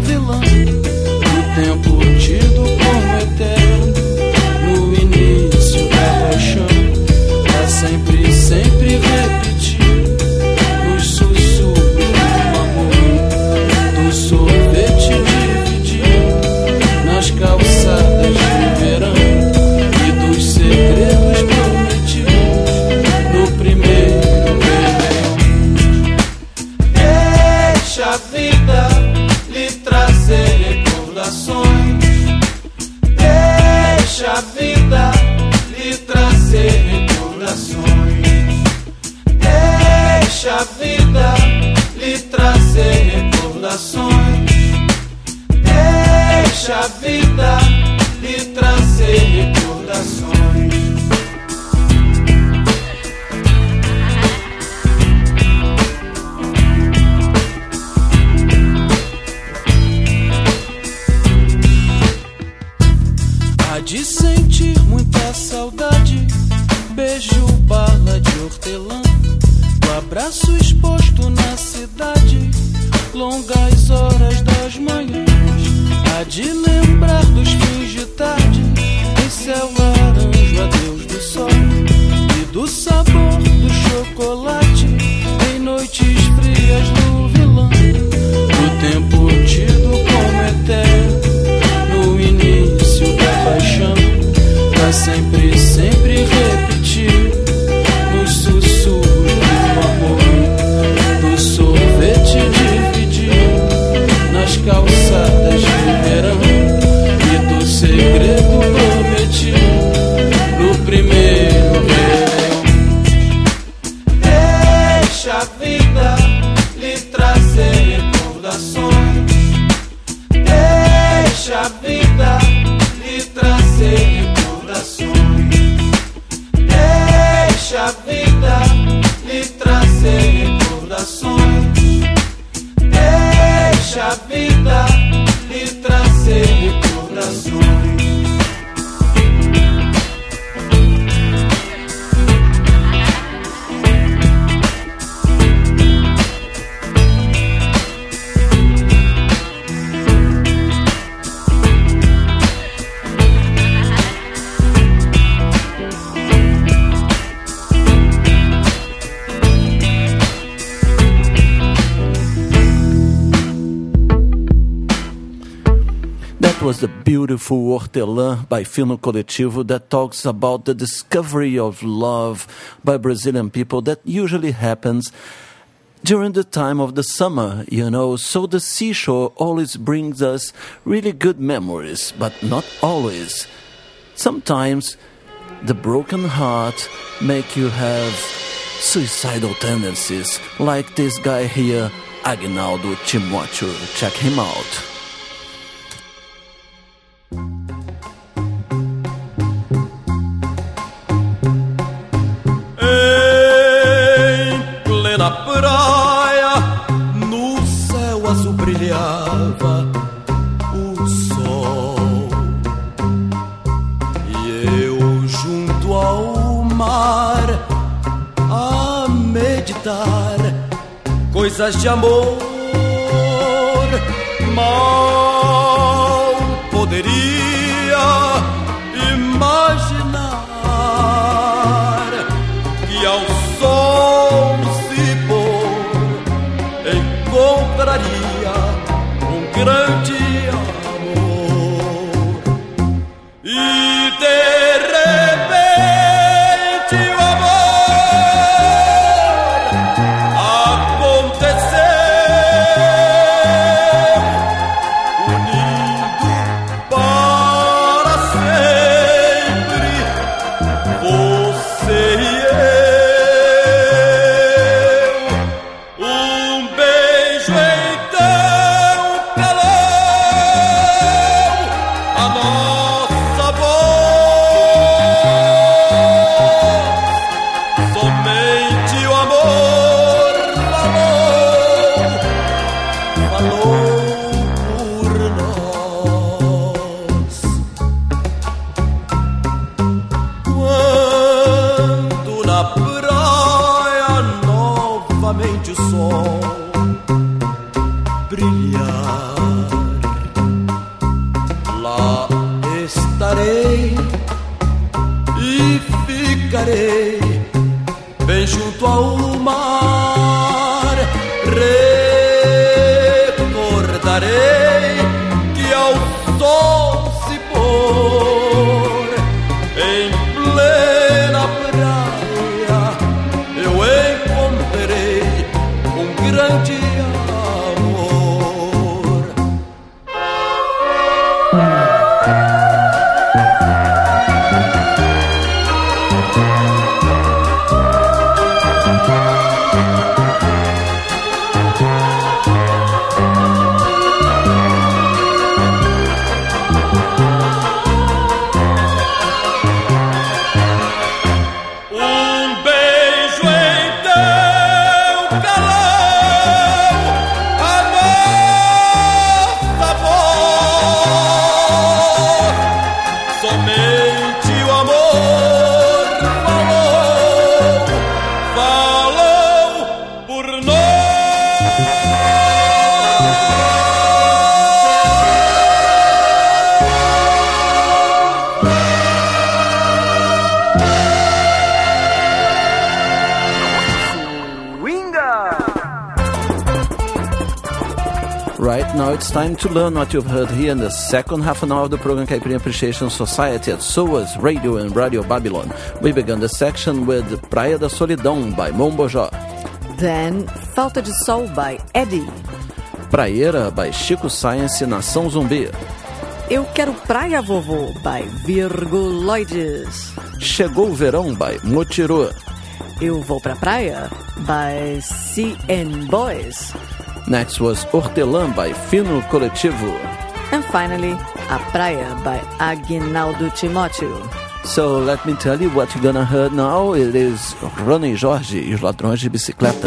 vilã do tempo tido como eterno no início da paixão, pra sempre, sempre repetir nos sussurros do amor, do sorvete dividido nas calçadas de verão e dos segredos prometidos no primeiro verão. Deixa a vida lhe trazer recordações, deixa a vida lhe trazer recordações, deixa a vida lhe trazer recordações, deixa a vida lhe trazer recordações. Há de sentir muita saudade, beijo, bala de hortelã, o abraço exposto na cidade, longas horas das manhãs. Há de lembrar dos fins de tarde, em céu laranja, adeus do sol, e do sabor do chocolate, em noites frias no vilão, do tempo tido como eterno no início da paixão, pra sempre, sempre repetir nos sussurros do amor, do sorvete dividido nas calçadas de verão e do segredo prometido no primeiro verão. Deixa a vida lhe trazer recordações, deixa a vida lhe trazer recordações, deixa a vida lhe trazer recordações, deixa a vida lhe trazer recordações. Was the beautiful Hortelã by Filme Coletivo that talks about the discovery of love by Brazilian people that usually happens during the time of the summer, you know. So the seashore always brings us really good memories, but not always. Sometimes the broken heart make you have suicidal tendencies, like this guy here, Agnaldo Timóteo. Check him out. Na praia, no céu azul brilhava o sol, e eu junto ao mar a meditar coisas de amor. Mal poderia imaginar que ao sol encontraria um grande amor, e de repente o amor aconteceu, unindo para voltarei e ficarei bem junto ao mar. Recordarei que ao sol se pôr em plena praia eu encontrei um grande amor. Right now it's time to learn what you've heard here in the second half an hour of the program Caipirinha Appreciation Society at S O A S Radio and Radio Babylon. We began the section with Praia da Solidão by Mombojó. Then Falta de Sol by Eddie. Praieira by Chico Science e Nação Zumbi. Eu Quero Praia Vovô by Virguloides. Chegou o Verão by Motirô. Eu Vou Pra Praia by C N Boys. Next was Hortelã by Fino Coletivo. And finally, A Praia by Aguinaldo Timóteo. So let me tell you what you're gonna hear now. It is Rony Jorge e os Ladrões de Bicicleta.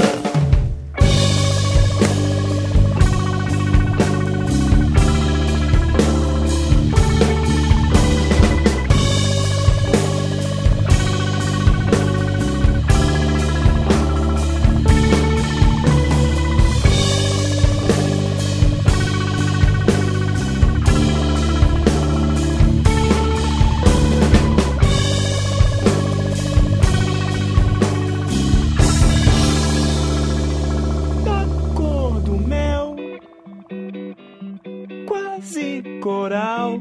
Coral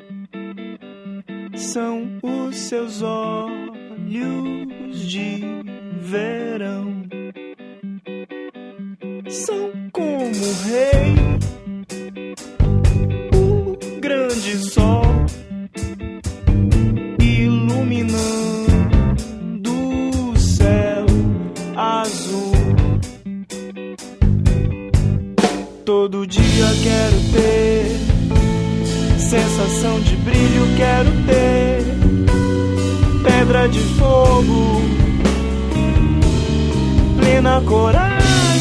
são os seus olhos de verão, são como o rei, o grande sol iluminando o céu azul. Todo dia quero ter sensação de brilho, quero ter pedra de fogo, plena coragem,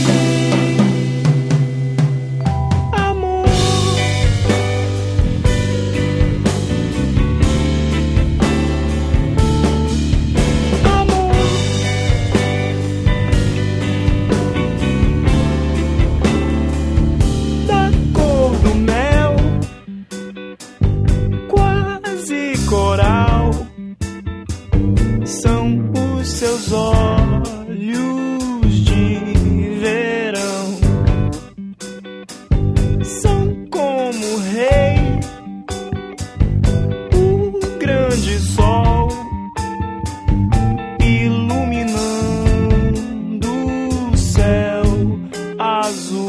amor. Amor. Da cor do mel, coral, são os seus olhos de verão, são como o rei, o grande sol iluminando o céu azul.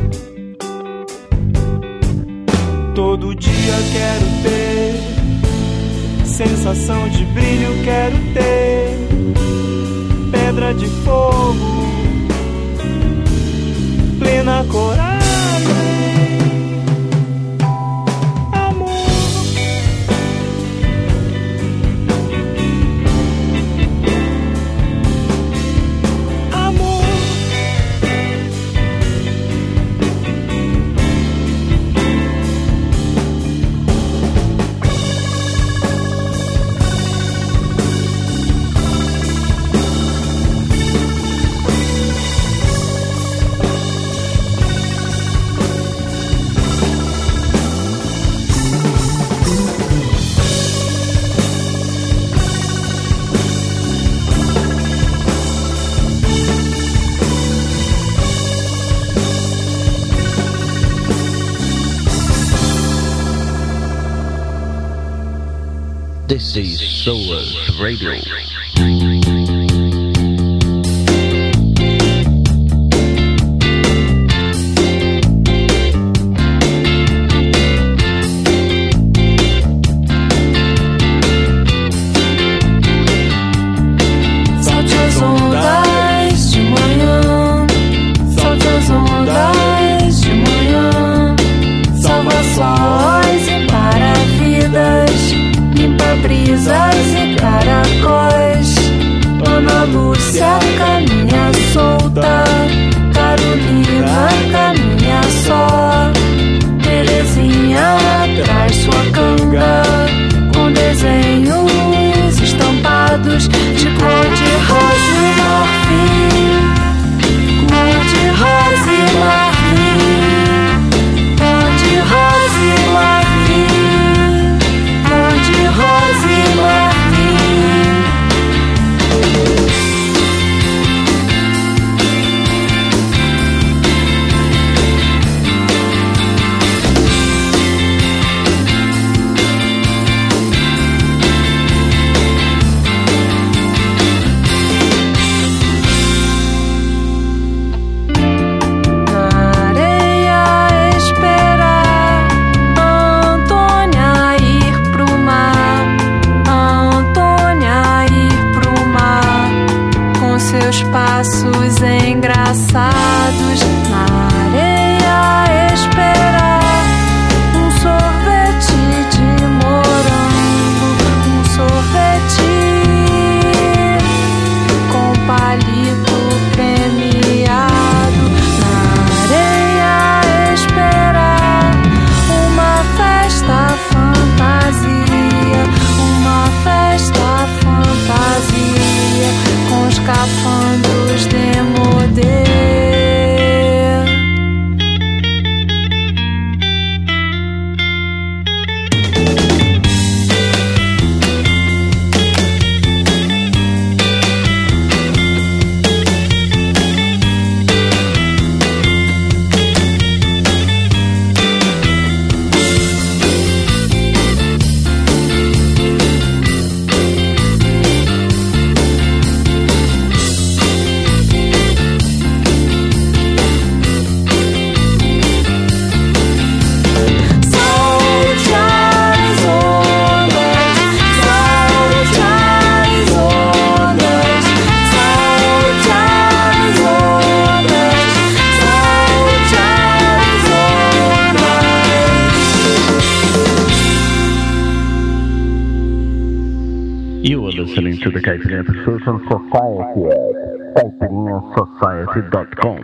Todo dia quero ter sensação de brilho, quero ter pedra de fogo, plena coragem, amor. Amor. This is Soul Radio. Brisas e caracóis, Ana Lúcia caminha solta, Carolina caminha só, Terezinha traz sua canga com desenhos estampados de cor de rosa e marfim, cor de rosa e marfim, cor de rosa e marfim, cor de rosa e marfim. Passos engraçados na areia, esperar um sorvete de morango, um sorvete com palito premiado. Na areia, esperar uma festa fantasia, uma festa fantasia com escafandros demodê. You are listening to the Caipirinha Appreciation Society at caipirinha society dot com.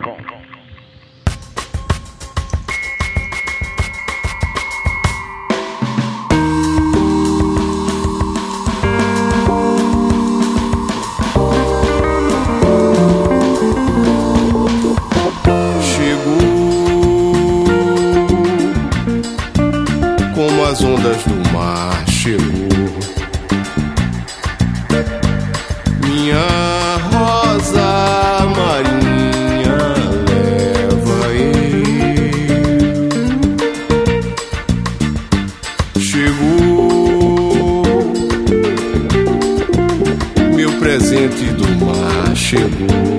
Chegou como as ondas do mar, chegou minha rosa marinha, leva eu. Chegou meu presente do mar, chegou.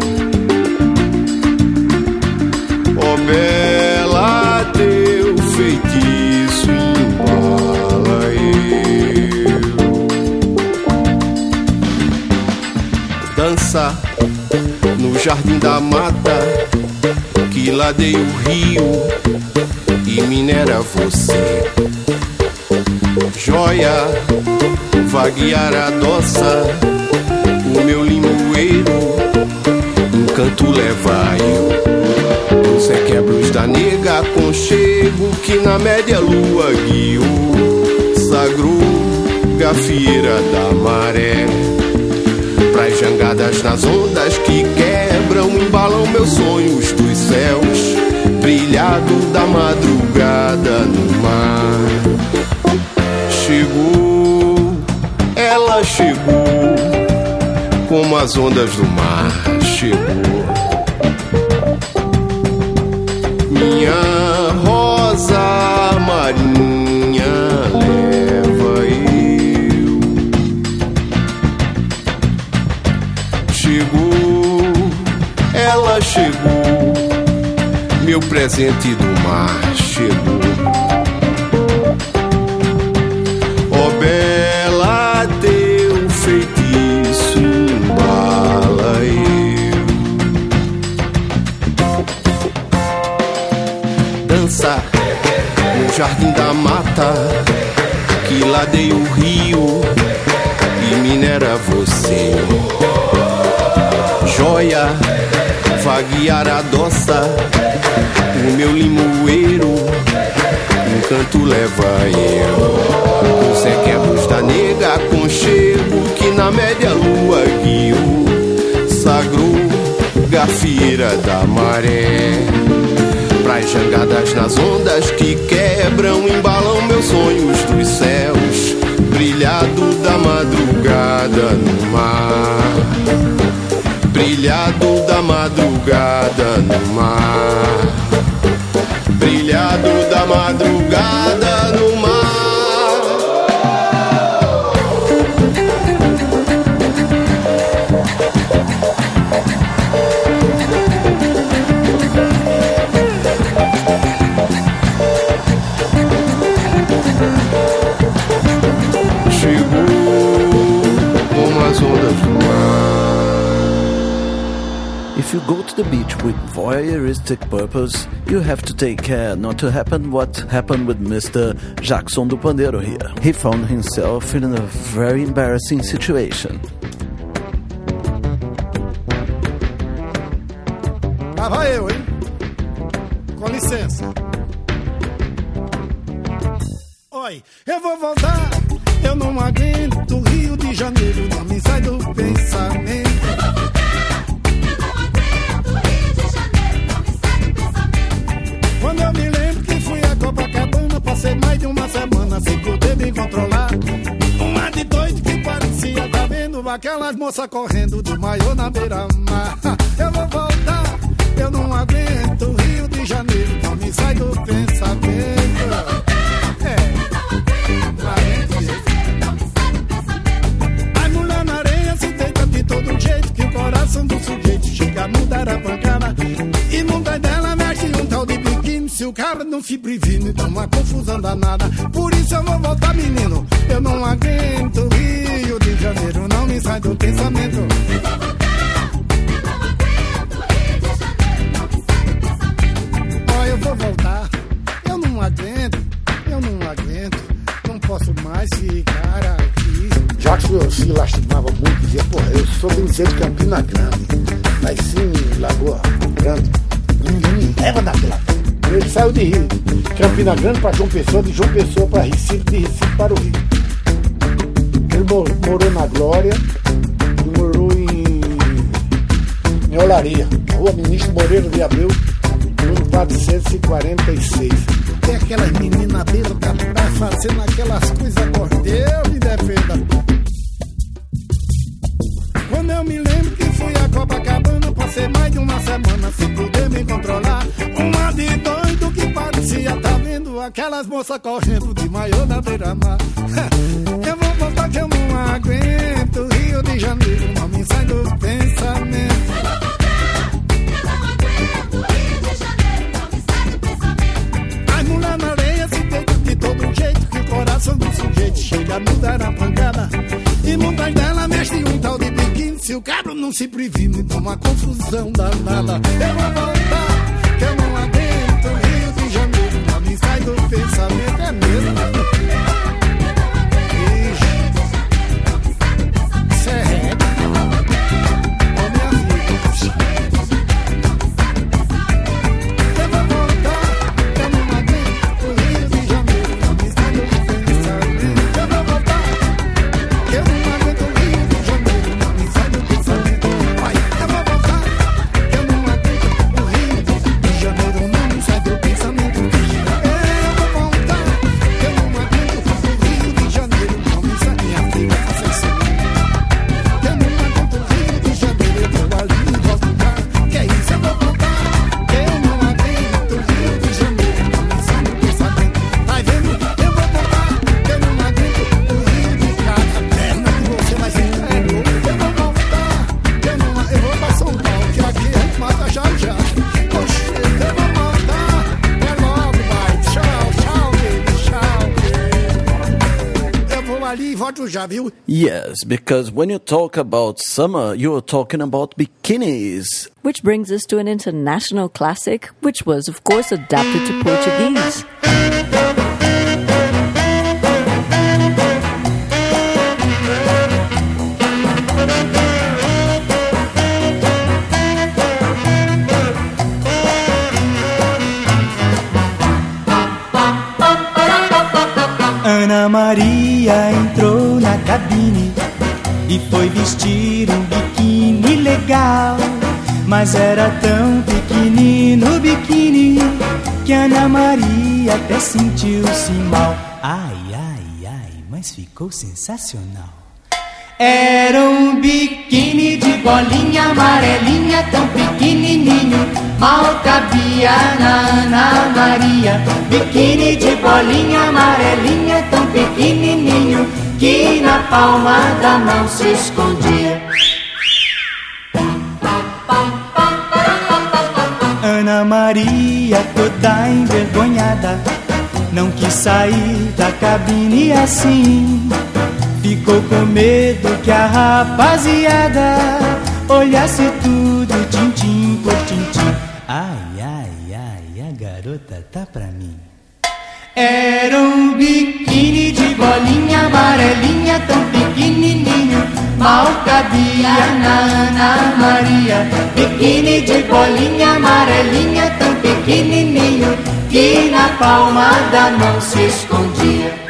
Ó bela, teu feitiço embala eu. Dança no jardim da mata, que ladeia o rio e minera você. Joia, vaguear a doça, o meu limoeiro, encanto leva eu. Os requebros da nega, aconchego que na média lua guiou. Sagrou, gafieira da maré, pras jangadas nas ondas que quebram, embalam meus sonhos dos céus, brilhado da madrugada no mar. Chegou, ela chegou, como as ondas do mar, chegou. Minha rosa marinha, leva eu. chegou, meu presente do mar chegou. Ó bela, teu feitiço embala eu. Dança no jardim da mata, que ladeia o rio e minera você. Joia, vaguear a doça, o meu limoeiro, um canto leva eu. Os requebros da nega, aconchego que na média lua guiou. Sagrou, gafieira da maré, pras jangadas nas ondas que quebram, embalam meus sonhos dos céus, brilhado da madrugada no mar. Brilhado da madrugada no mar. Brilhado da madrugada no mar. Chegou como as ondas do mar. If you go to the beach with voyeuristic purpose, you have to take care not to happen what happened with Mister Jackson do Pandeiro here. He found himself in a very embarrassing situation. Lá vai eu, hein? Com licença. Oi, eu vou voltar, eu não aguento. Rio de Janeiro não me sai do pensamento. Quando eu me lembro que fui a Copacabana, passei mais de uma semana sem poder me controlar. Uma de doido que parecia tá vendo aquelas moças correndo de maiô na beira-mar. Eu vou voltar, eu não aguento. Rio de Janeiro não me sai do pensamento. É, a mulher na areia se deita de todo jeito, que o coração do sujeito chega a mudar a pancada. E no pé dela mexe um tal de biquíni. Se o cara não se previne, dá uma confusão danada. Por isso eu vou voltar, menino, eu não aguento. Rio de Janeiro não me sai do pensamento. Ó, eu vou voltar, eu não aguento. Eu não aguento, não posso mais ficar aqui. Jackson se lastimava muito, dizia, porra, eu sou vencer de Campina Grande, nasci em Lagoa Grande, ninguém me leva naquela. Ele saiu de Rio, Campina Grande para João Pessoa, de João Pessoa para Recife, de Recife para o Rio. Ele morou na Glória e morou em, em Olaria, na rua Ministro Moreira de Abreu, número quatrocentos e quarenta e seis. Tem aquelas meninas à beira da praia fazendo aquelas coisas gordas, Deus me defenda. Quando eu me lembro que fui a Copacabana, passei mais de uma semana sem poder me controlar. Uma de doido que parecia tá vendo aquelas moças correndo de maiô na beira-mar. Eu vou voltar que eu não aguento. Rio de Janeiro não me sai do pensamento. As mulheres na areia se deitam de todo jeito, que o coração do sujeito chega a mudar a pancada. E montas dela mexe um tal de biquíni. Se o cabro não se previne, dá uma confusão danada. Eu vou voltar, que eu não aguento. Rio de Janeiro não me sai do pensamento. É mesmo. Isso é regra. Ô minha filha, eu vou voltar, eu não aguento. Rio de Janeiro não me sai do pensamento. Eu vou voltar, que eu não aguento. Rio de Janeiro não me sai do pensamento. Vai, eu vou voltar, que eu não aguento. O Rio de Janeiro não me sai do pensamento. Eu vou voltar, que eu não aguento. quatro já, viu? Yes, because when you talk about summer, you're talking about bikinis. Which brings us to an international classic, which was, of course, adapted to Portuguese. Ana Maria entrou na cabine e foi vestir um biquíni legal. Mas era tão pequenino o biquíni que Ana Maria até sentiu-se mal. Ai, ai, ai, mas ficou sensacional. Era um biquíni de bolinha amarelinha, tão pequenininho, mal cabia na Ana Maria. Biquíni de bolinha amarelinha, tão pequenininho, que na palma da mão se escondia. Ana Maria, toda envergonhada, não quis sair da cabine assim. Ficou com medo que a rapaziada olhasse tudo tintim por tintim. Ai, ai, ai, a garota tá pra mim. Era um biquíni de bolinha amarelinha, tão pequenininho, mal cabia na Ana Maria. Biquíni de bolinha amarelinha, tão pequenininho, que na palma da mão se escondia.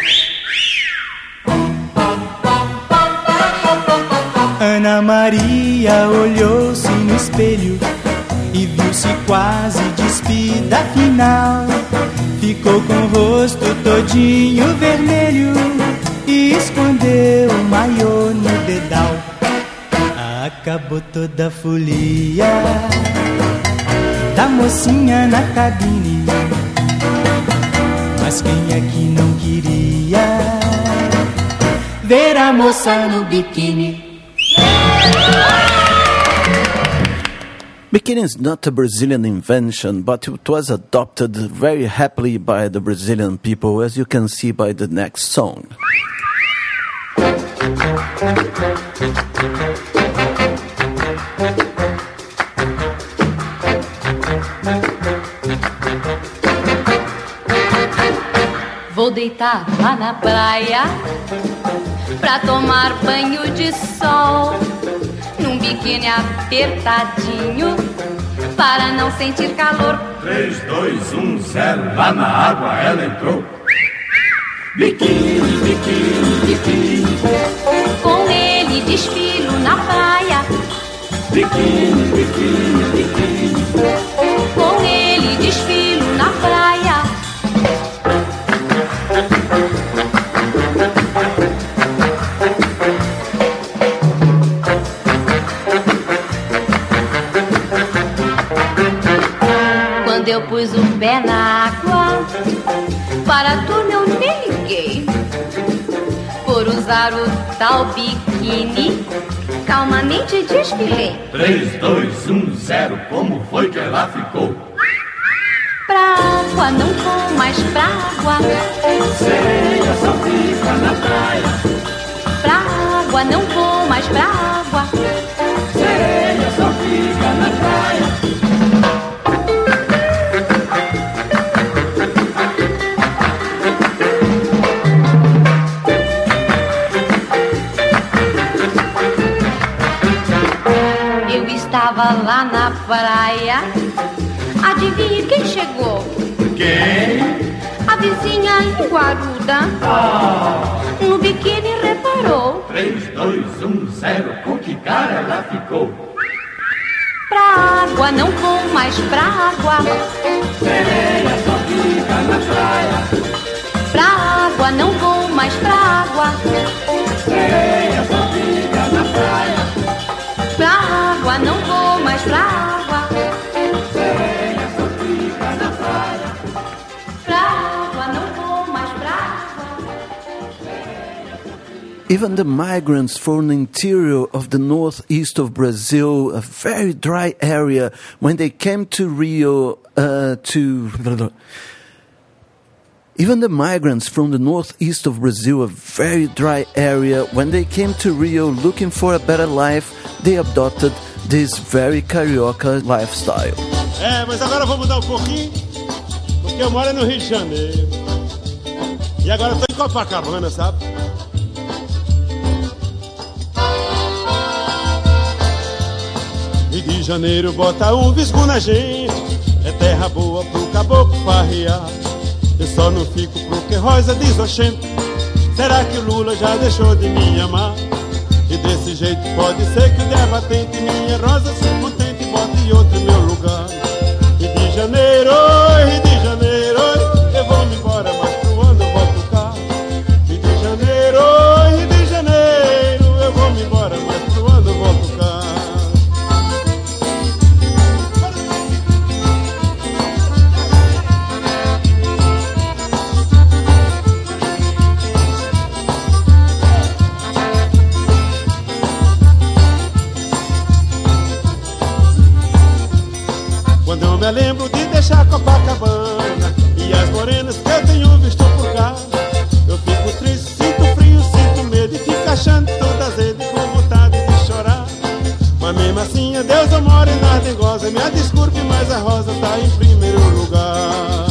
Ana Maria olhou-se no espelho e viu-se quase despida, afinal ficou com o rosto todinho vermelho e escondeu o maiô no dedal. Acabou toda a folia da mocinha na cabine, mas quem é que não queria ver a moça no biquíni? Bikini is not a Brazilian invention, but it was adopted very happily by the Brazilian people, as you can see by the next song. Vou deitar lá na praia pra tomar banho de sol, num biquíni apertadinho, para não sentir calor. Três, dois, um, zero, lá na água ela entrou. Biquíni, biquíni, biquíni. Com ele desfilo na praia. Biquíni, biquíni, biquíni. Com ele desfilo na praia. Quando eu pus o pé na água, para a turma eu nem liguei. Por usar o tal biquíni, calmamente desfilei. Três, dois, um, zero, como foi que ela ficou? Pra água, não vou mais pra água. Sereia só fica na praia. Pra água, não vou mais pra água. Sereia só fica na praia. Estava lá na praia, adivinhe quem chegou? Quem? A vizinha linguaruda. Ah. No biquíni reparou. Três, dois, um, zero, com que cara ela ficou? Pra água, não vou mais pra água. Sereia só fica na praia. Pra água, não vou mais pra água. Sereia só fica na praia. Pra água, não vou mais pra água. Sereia só fica na praia. Pra água, não vou mais pra água. Even the migrants from the interior of the northeast of Brazil, a very dry area, when they came to Rio uh, to... Even the migrants from the northeast of Brazil, a very dry area, when they came to Rio looking for a better life, they adopted this very carioca lifestyle. É, mas agora eu vou mudar um pouquinho, porque eu moro no Rio de Janeiro. E agora eu tô em Copacabana, sabe? Rio de Janeiro bota um visgo na gente, é terra boa pro caboclo farrear. Eu só não fico porque Rosa diz oxente, será que o Lula já deixou de me amar? E desse jeito pode ser que o debatente minha Rosa se contente e bote outro em meu lugar. Rio de Janeiro, oi, Rio de Janeiro, oi, eu vou me embora, mas pro ano eu volto cá. Rio de Janeiro, oi, Rio de Janeiro, eu vou me embora, mas pro ano eu volto cá. Eu lembro de deixar Copacabana e as morenas que eu tenho visto por cá. Eu fico triste, sinto frio, sinto medo e fico achando toda azeda e com vontade de chorar. Mas mesmo assim, adeus, eu moro em Nardegosa. Me desculpe, mas a Rosa tá em primeiro lugar.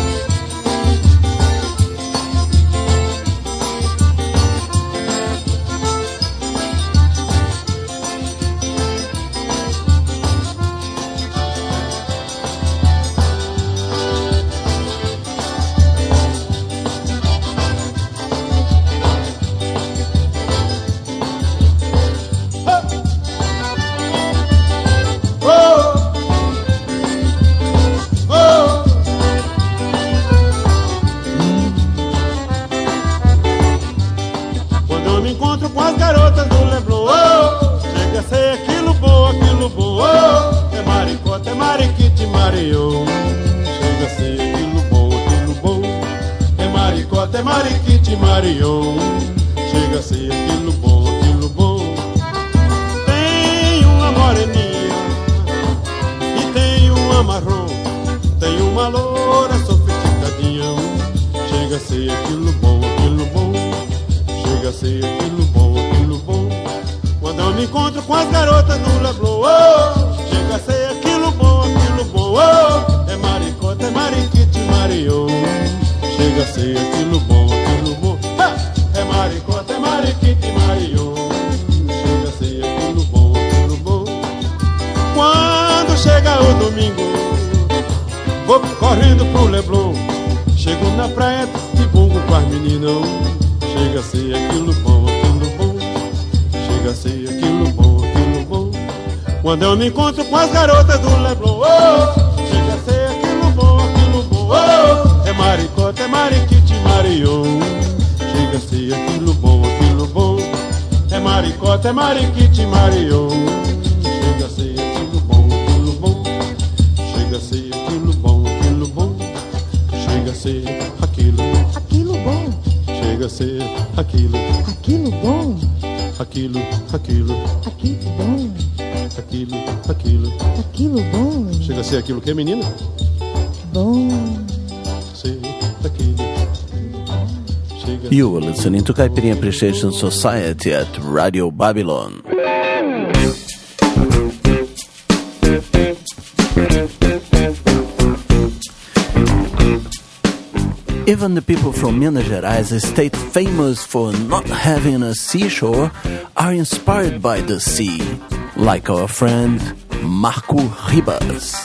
Chega a ser aquilo bom, aquilo bom. Tem uma moreninha e tem uma marrom, tem uma loura sofisticadinha. Chega a ser aquilo bom, aquilo bom. Chega a ser aquilo bom, aquilo bom. Quando eu me encontro com as garotas do Leblon, oh, chega a ser aquilo bom, aquilo bom. Oh, é maricota, é mariquite, mariô. Chega a ser aquilo bom, aquilo bom. É maricota, é mariquite, mariô. Chega a ser aquilo bom, aquilo bom. Quando chega o domingo, vou correndo pro Leblon. Chego na praia de bungo com as meninas. Chega a ser aquilo bom, aquilo bom. Chega a ser aquilo bom, aquilo bom. Quando eu me encontro com as garotas do Leblon, oh, chega a ser aquilo bom, aquilo bom. Oh, é maricota, é mariquite, mariô. Chega a ser aquilo bom, aquilo bom. É maricota, é mariquite, mariô. Chega a ser aquilo bom, aquilo bom. Chega a ser aquilo bom, aquilo bom. Chega a ser aquilo, aquilo bom. Chega a ser aquilo, aquilo bom. Aquilo, aquilo, aquilo bom. Aquilo, aquilo, aquilo bom. Chega a ser aquilo que é, menina? Bom. Ser aquilo. You are listening to Caipirinha Appreciation Society at Radio Babylon. Even the people from Minas Gerais, a state famous for not having a seashore, are inspired by the sea, like our friend Marco Ribas.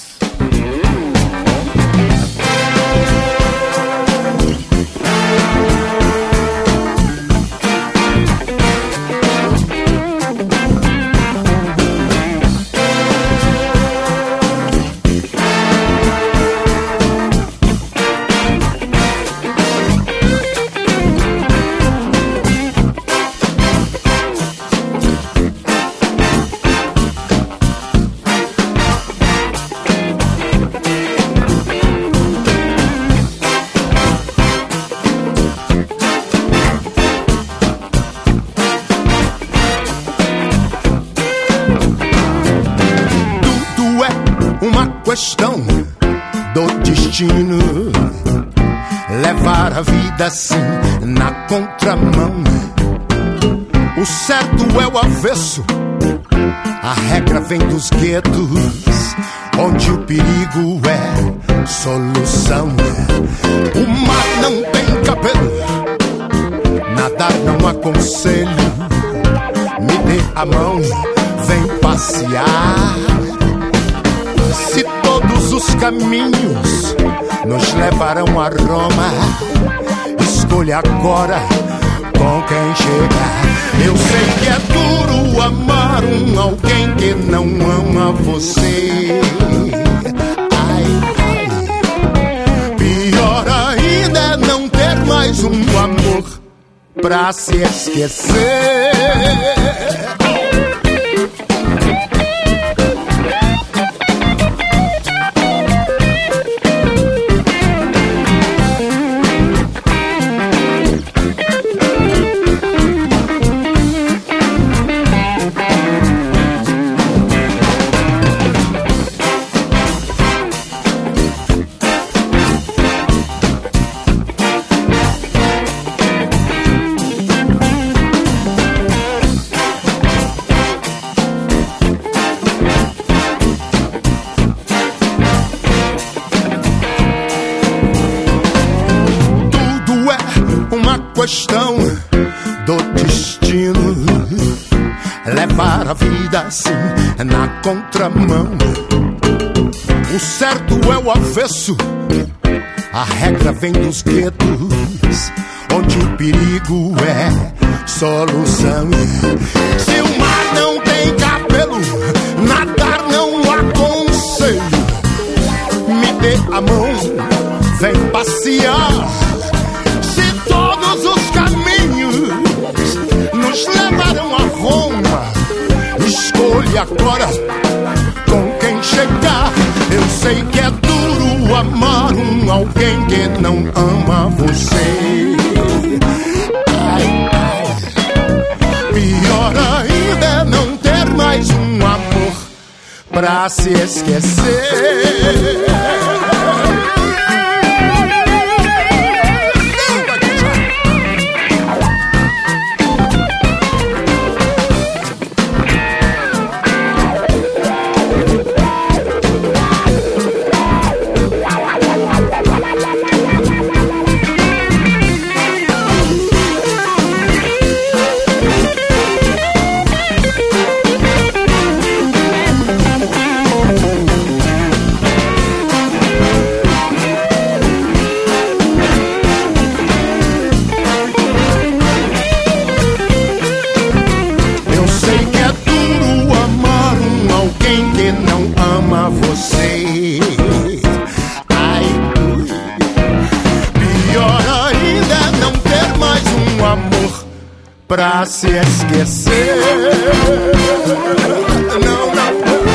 Questão do destino, levar vida assim na contramão. O certo é o avesso, a regra vem dos guetos, onde o perigo é solução. O mar não tem cabelo, nadar não aconselho. Me dê a mão, vem passear. Se todos os caminhos nos levarão a Roma, escolha agora com quem chegar. Eu sei que é duro amar um alguém que não ama você. Ai, ai. Pior ainda é não ter mais um amor pra se esquecer. Questão do destino, levar a vida assim na contramão. O certo é o avesso, a regra vem dos guetos, onde o perigo é solução. Se o mar não tem cabelo, nadar não aconselho. Me dê a mão, vem passear. Levaram a Roma, escolha agora com quem chegar. Eu sei que é duro amar um alguém que não ama você. Ai, ai. Pior ainda é não ter mais um amor pra se esquecer. Pra se esquecer. Não, não.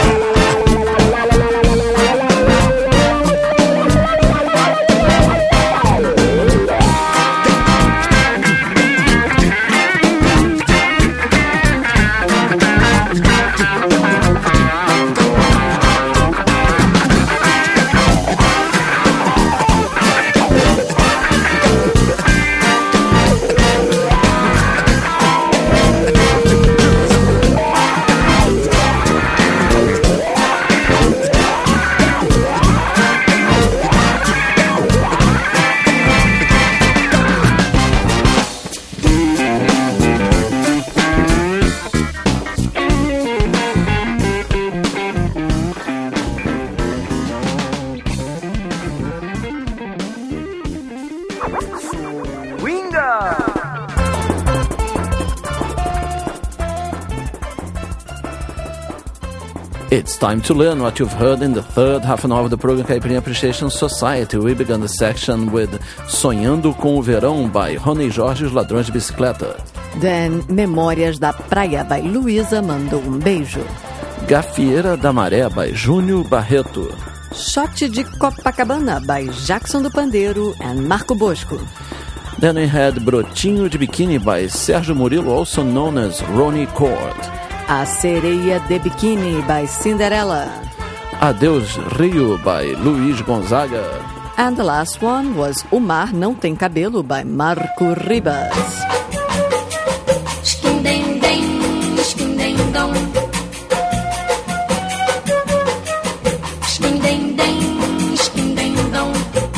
It's time to learn what you've heard in the third half an hour of the program Caipirinha Appreciation Society. We began the section with Sonhando com o Verão by Rony Jorge e os Ladrões de Bicicleta. Then Memórias da Praia by Luísa Mandou um Beijo. Gafieira da Maré by Júnior Barreto. Shot de Copacabana by Jackson do Pandeiro and Marco Bosco. Then we had Brotinho de Biquíni by Sérgio Murilo, also known as Ronnie Cord. A Sereia de Biquíni by Cinderella. Adeus Rio by Luiz Gonzaga. And the last one was O Mar Não Tem Cabelo by Marco Ribas. Skindendem, skindendom. Skindendem, skindendom.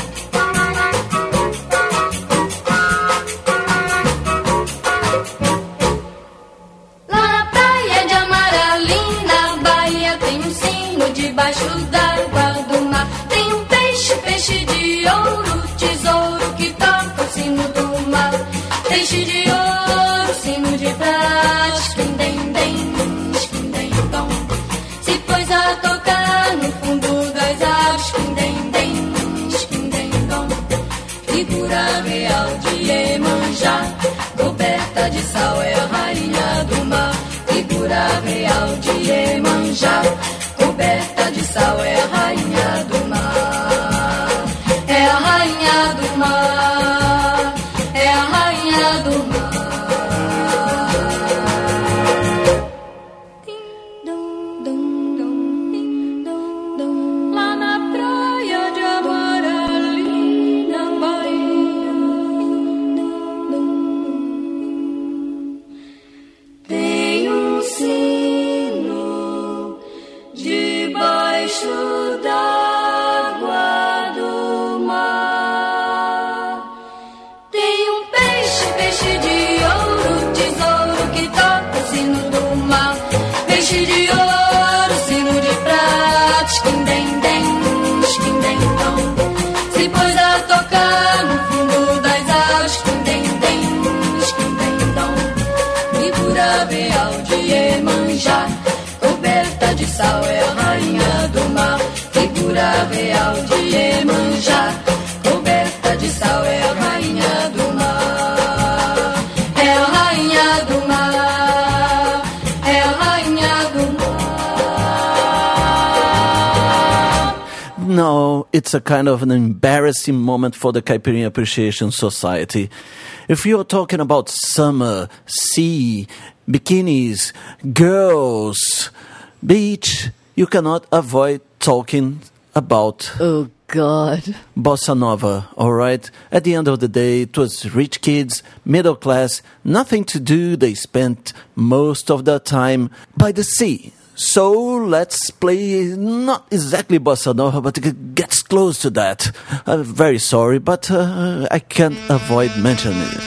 Lá na praia de Amaralina, Bahia, tem um sino debaixo d'água do mar. Tem um peixe, peixe de ouro, tesouro que toca o sino do mar. Peixe de ouro, sino de prata, skindendem, skindendom. Se pôs a tocar no fundo das águas, skindendem, skindendom. Figura real de Iemanjá, coberta de sal, é a rainha do mar. Figura real de Iemanjá, coberta de sal, é a rainha do mar. É a rainha do mar, é a rainha do mar. Lá na praia de Amaralina, Bahia, tem um sino debaixo d'água do mar. Tem um peixe, peixe de ouro, tesouro que toca o sino do mar. Peixe de ouro, sino de prata, skindendem, skindendom. Se pôs a tocar no fundo das águas, skindendem, skindendom. Figura real de Iemanjá, coberta de sal, é a rainha do mar. Figura real de Iemanjá, coberta de sal, é a rainha do mar. É a rainha do mar, é a rainha do mar. No, it's a kind of an embarrassing moment for the Caipirinha Appreciation Society. If you're talking about summer, sea, bikinis, girls, beach, you cannot avoid talking about oh God bossa nova, all right? At the end of the day, it was rich kids, middle class, nothing to do. They spent most of their time by the sea. So let's play not exactly bossa nova, but it gets close to that. I'm very sorry, but uh, I can't avoid mentioning it.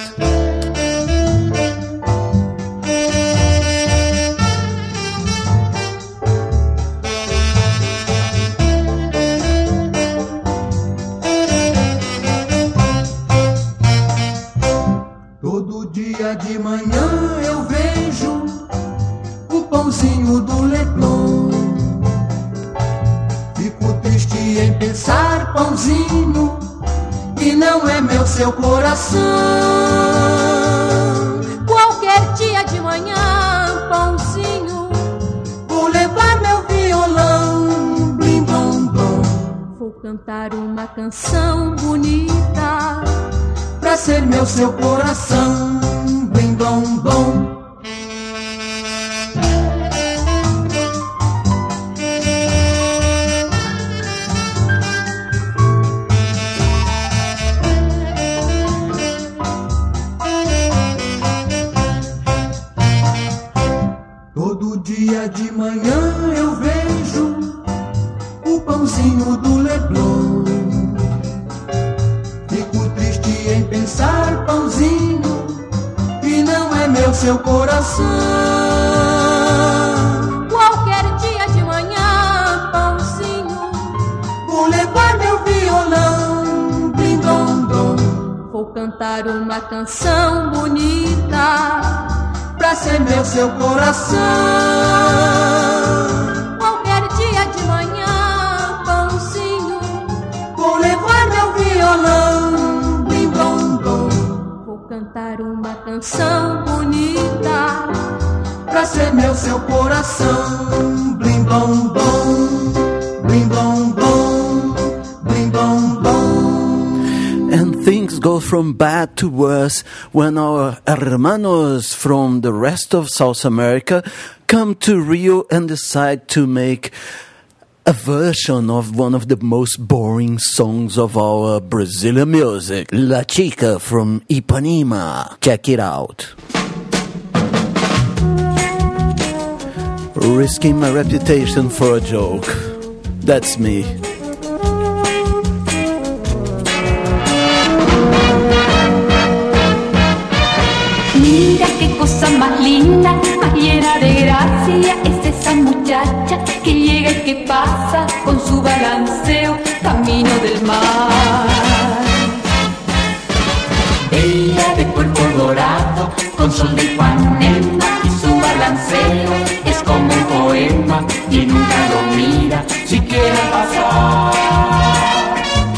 Todo dia de manhã eu vejo o pãozinho do Leblon. Fico triste em pensar, pãozinho, que não é meu seu coração. Qualquer dia de manhã, pãozinho, vou levar meu violão, blim blom blom. Vou cantar uma canção bonita pra ser meu seu coração, blim blom blom. Todo dia de manhã eu vejo o pãozinho do Leblon. Fico triste em pensar, pãozinho, que não é meu seu coração. Qualquer dia de manhã, pãozinho, vou levar meu violão, blim dom dom. Vou cantar uma canção bonita pra ser meu seu coração. Qualquer dia de manhã, pãozinho, vou levar meu violão, blim blom blom. Vou cantar uma canção bonita pra ser meu seu coração, blim blom blom, blim blom blom, blim blom blom. And things go from bad to worse when our hermanos from the rest of South America come to Rio and decide to make a version of one of the most boring songs of our Brazilian music, La Chica from Ipanema. Check it out. Risking my reputation for a joke. That's me. Mira qué cosa más linda, más llena de gracia, es esa muchacha que llega y que pasa con su balanceo camino del mar. Ella de cuerpo dorado, con sol de Ipanema, y su balanceo es como un poema y nunca lo mira siquiera pasar.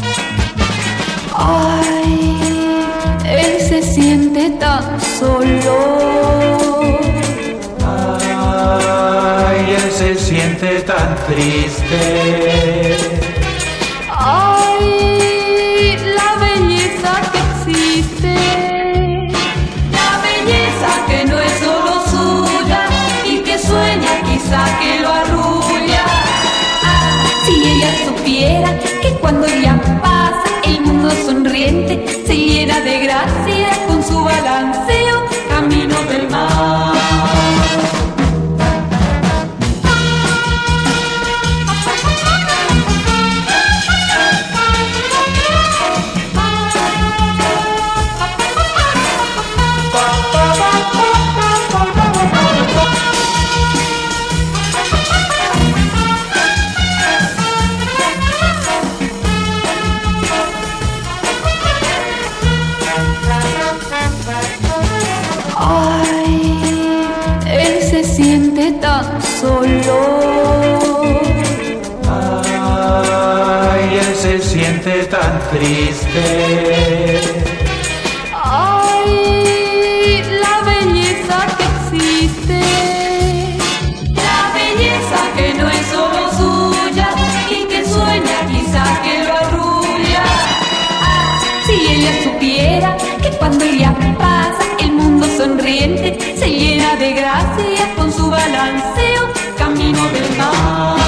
Ay, él se siente tan solo. Ay, él se siente tan triste. Ay, la belleza que existe, la belleza que no es solo suya y que sueña quizá que lo arrulla. Ah, si ella supiera que cuando ella pasa el mundo sonriente se llena de gracia con su balanceo camino del mar. Tan solo. Ay, él se siente tan triste. Ay, la belleza que existe, la belleza que no es solo suya y que sueña quizá que lo arrulla. Ah, si ella supiera que cuando ella pasa el mundo sonriente se llena de gracia con su balanceo camino del mar.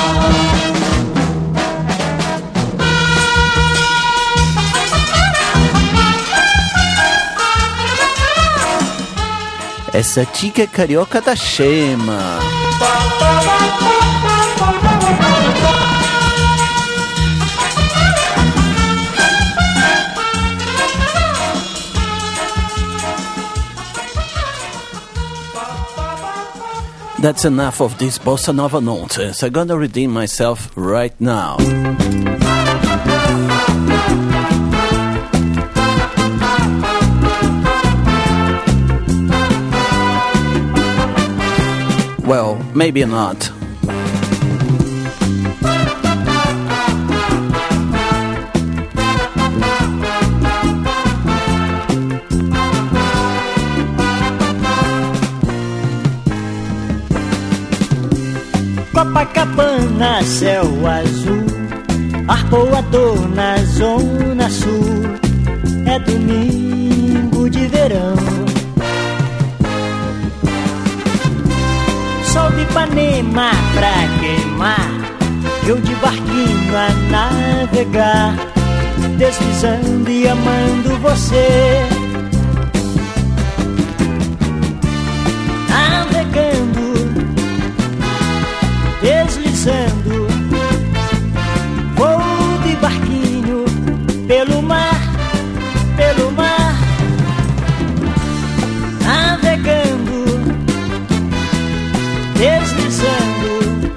Essa chica é carioca da Xema. That's enough of this bossa nova nonsense. I'm gonna redeem myself right now. Well, maybe not. Copacabana, céu azul, arpoador na zona sul. É domingo de verão, sol de Ipanema pra queimar, eu de barquinho a navegar, deslizando e amando você, navegando, deslizando, vou de barquinho pelo mar, pelo mar, navegando, deslizando,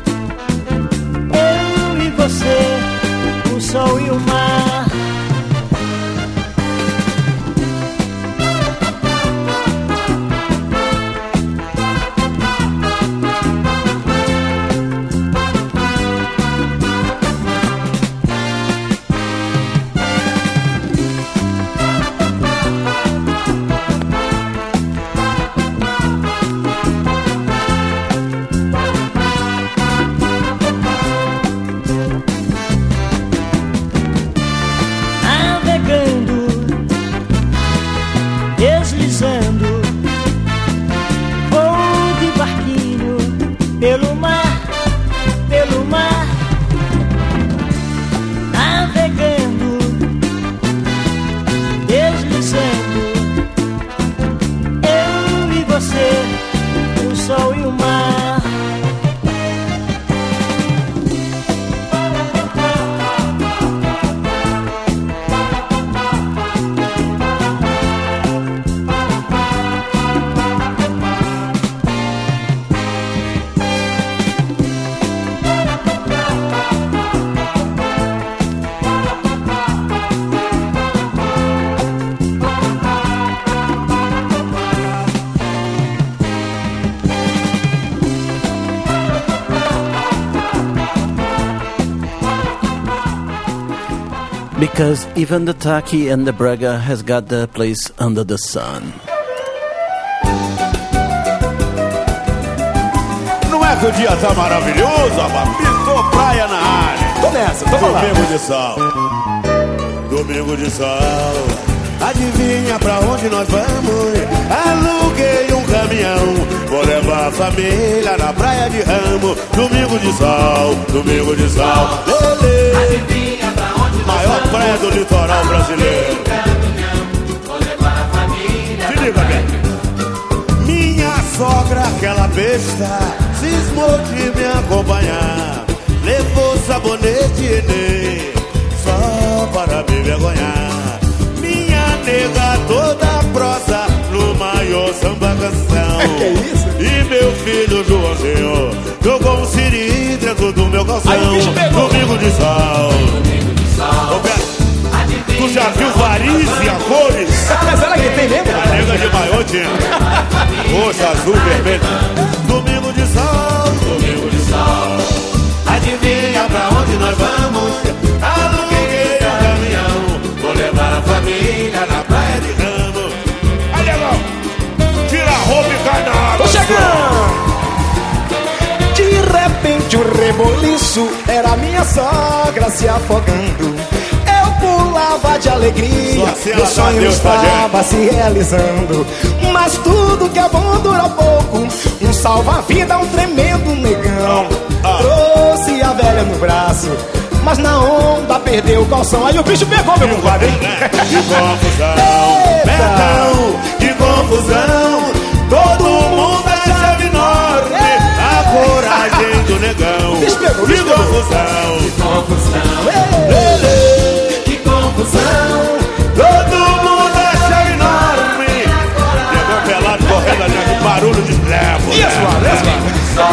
eu e você, o sol e o mar. Because even the Taki and the Braga has got their place under the sun. Não é que o dia tá maravilhoso, rapaz? Pintou praia na área. Tô nessa, tô lá. Domingo de sol. Domingo de sol. Adivinha pra onde nós vamos? Aluguei um caminhão. Vou levar a família na praia de Ramo. Domingo de sol, domingo de sol. Lele. Adivinha pra onde nós maior vamos? Praia do litoral brasileiro. Vou levar a família. Se liga bem. Minha sogra, aquela besta, cismou de me acompanhar. Levou sabonete e Enê, só para me vergonhar. Minha nega toda prosa, no maior samba canção. É que é isso? E meu filho Joãozinho jogou um siri dentro do meu calção. Aí o bicho pegou. Domingo de sol. Domingo de sol. Ô, Beto, tu já viu Varize a cores? Mas ela que tem, lembra? A nega de maior tinha. Roxa, azul, vermelho. Domingo de sol, domingo de sol. Adivinha pra onde nós vamos? Aluguei um caminhão. Vou levar a família na praia de Ramo. Aí, negão, tira a roupa e cai na água. Tô chegando! De repente o reboliço era a minha sogra se afogando. Eu pulava de alegria, assim meu sonho Deus, estava se realizando. Mas tudo que é bom dura pouco. Um salva-vida, um tremendo negão. Ah. Trouxe a velha no braço, mas na onda perdeu o calção. Aí o bicho pegou, meu compadre, hein? Que confusão, Betão, que confusão. Todo mundo achava enorme a coragem do negão. Bicho pegou, Que bicho pegou. confusão, Que confusão. Lele. Que confusão. Todo mundo achava enorme. Pegou pelado correndo ali com barulho de levo. Isso, mano, isso, mano.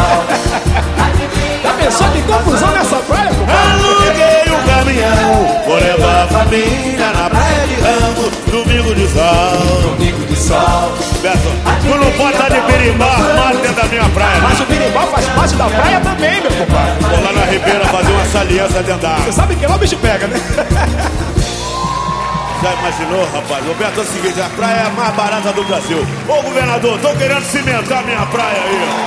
Já pensou que confusão nessa praia, compadre? Aluguei um caminhão. Vou levar a família na praia de Ramo. Domingo de sol. Domingo de sol. Beto, tu não pode estar de berimbau armado dentro da minha praia. Mas o berimbau faz parte da praia também, meu compadre. Vou lá na Ribeira fazer uma saliência dentro da água. Você sabe que lá o bicho pega, né? Já imaginou, rapaz? Roberto, é o seguinte, a praia é a mais barata do Brasil. Ô, governador, tô querendo cimentar minha praia aí, ó.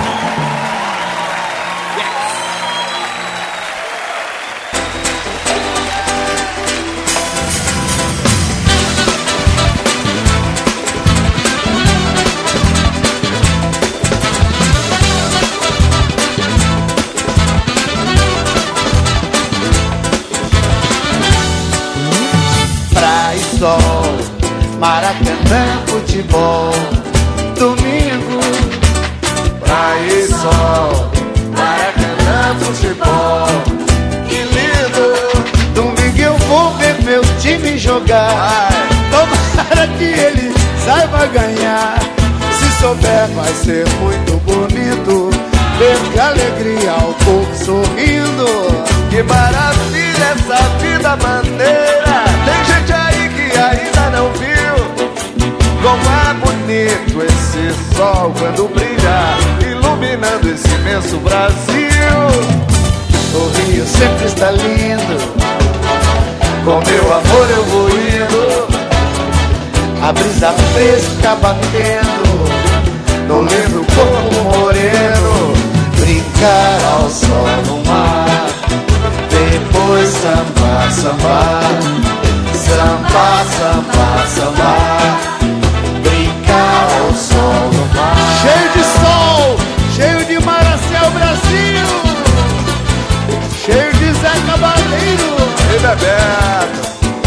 Sol, Maracanã, futebol, domingo, praia e sol, Maracanã, futebol, que lindo, domingo eu vou ver meu time jogar, tomara que ele saiba ganhar, se souber vai ser muito bonito, ver que alegria ao povo sorrindo, que maravilha essa vida maneira, tem gente aí que ainda não viu como é bonito esse sol quando brilha, iluminando esse imenso Brasil. O Rio sempre está lindo, com meu amor eu vou indo, a brisa fresca batendo no lindo corpo moreno, brincar ao sol no mar, depois sambar, sambar, sambar, sambar, sambar, brincar ao sol no mar. Cheio de sol, cheio de mar a céu Brasil, cheio de Zé Cabaleiro e Bebeto.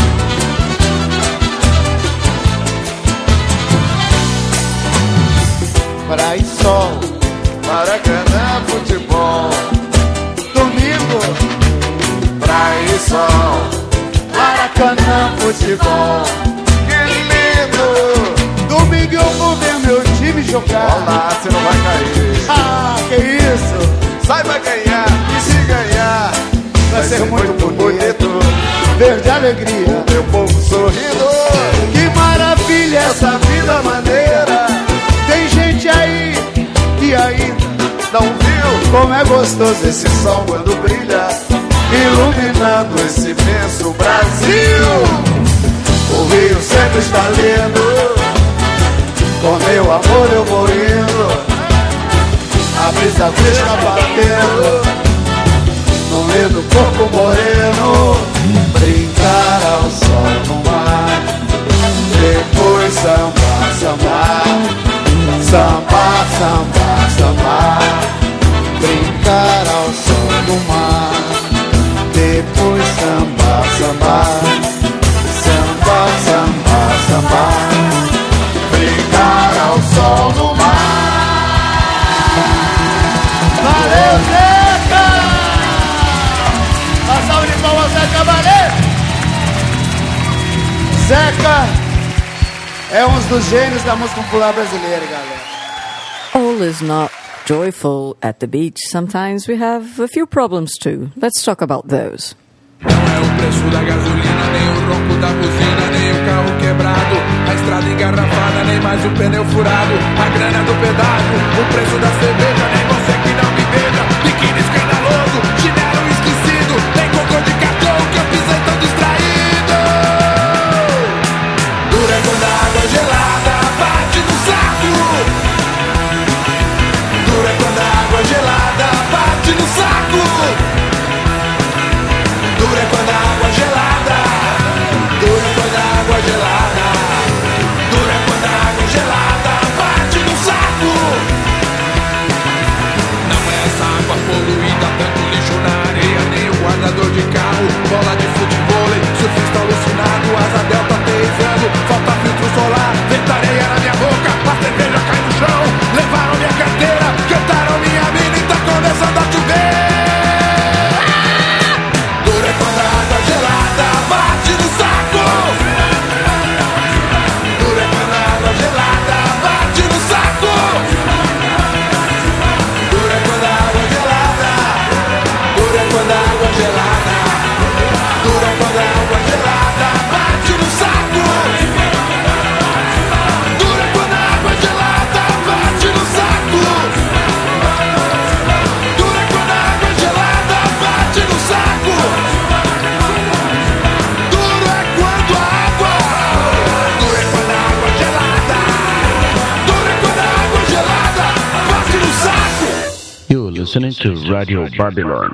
Praia e sol, Maracanã, futebol, domingo, praia e sol, Maracanã, futebol, que lindo! Domingo eu vou ver meu time jogar. Olá, você não vai cair. Ah, que isso! Saiba ganhar, e se ganhar, vai, vai ser, ser muito, muito bonito. Verde alegria, meu povo sorrindo. Que maravilha essa vida maneira. Tem gente aí que ainda não viu como é gostoso esse sol quando brilha, iluminando esse imenso Brasil. O rio sempre está lindo, com meu amor eu vou indo. A brisa fresca batendo no lindo corpo moreno. Brincar ao sol no mar, depois sambar, sambar, sambar, sambar, sambar. Brincar ao sol no mar, depois sambar, sambar, sambar, sambar, sambar. Brincar ao sol no mar. Valeu, Zeca! Uma salva de palmas, Zeca, valeu! Zeca é um dos gênios da música popular brasileira, galera. All is not joyful at the beach. Sometimes we have a few problems too. Let's talk about those. Não é o preço da gasolina, nem o ronco da buzina, nem o carro quebrado, a estrada engarrafada, nem mais o pneu furado, a grana do pedágio, o preço da cerveja, nem você que não me beija, biquíni escandaloso, chinelo esquecido, nem cocô de cachorro que eu pisei tão distraído. Dura quando a água gelada bate no saco. Dura quando a água gelada bate no saco. Dura quando a água gelada, dura quando a água gelada, dura quando a água gelada bate no saco. Não é essa água poluída, tanto lixo na areia, nem o guardador de carro, bola de futebol, surfista alucinado, asa delta aterrissando, falta filtro solar, ventareia na minha boca, a cerveja cai no chão, levaram minha carteira, cantaram minha mina e tá começando a chover. Listening to Radio Babylon.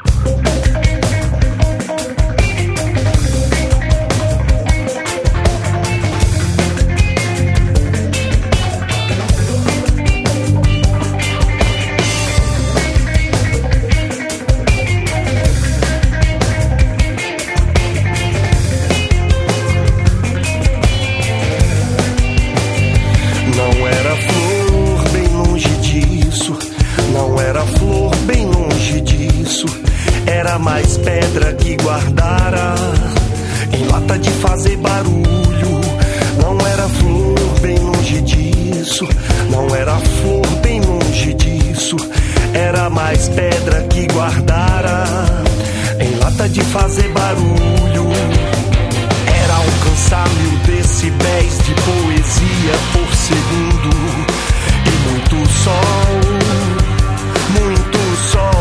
Não era flor, bem longe disso. Não era flor, bem longe disso. Era mais pedra que guardara em lata de fazer barulho. Não era flor, bem longe disso. Não era flor, bem longe disso. Era mais pedra que guardara em lata de fazer barulho. Era alcançar mil decibéis de poesia por segundo. E muito sol, muito sol.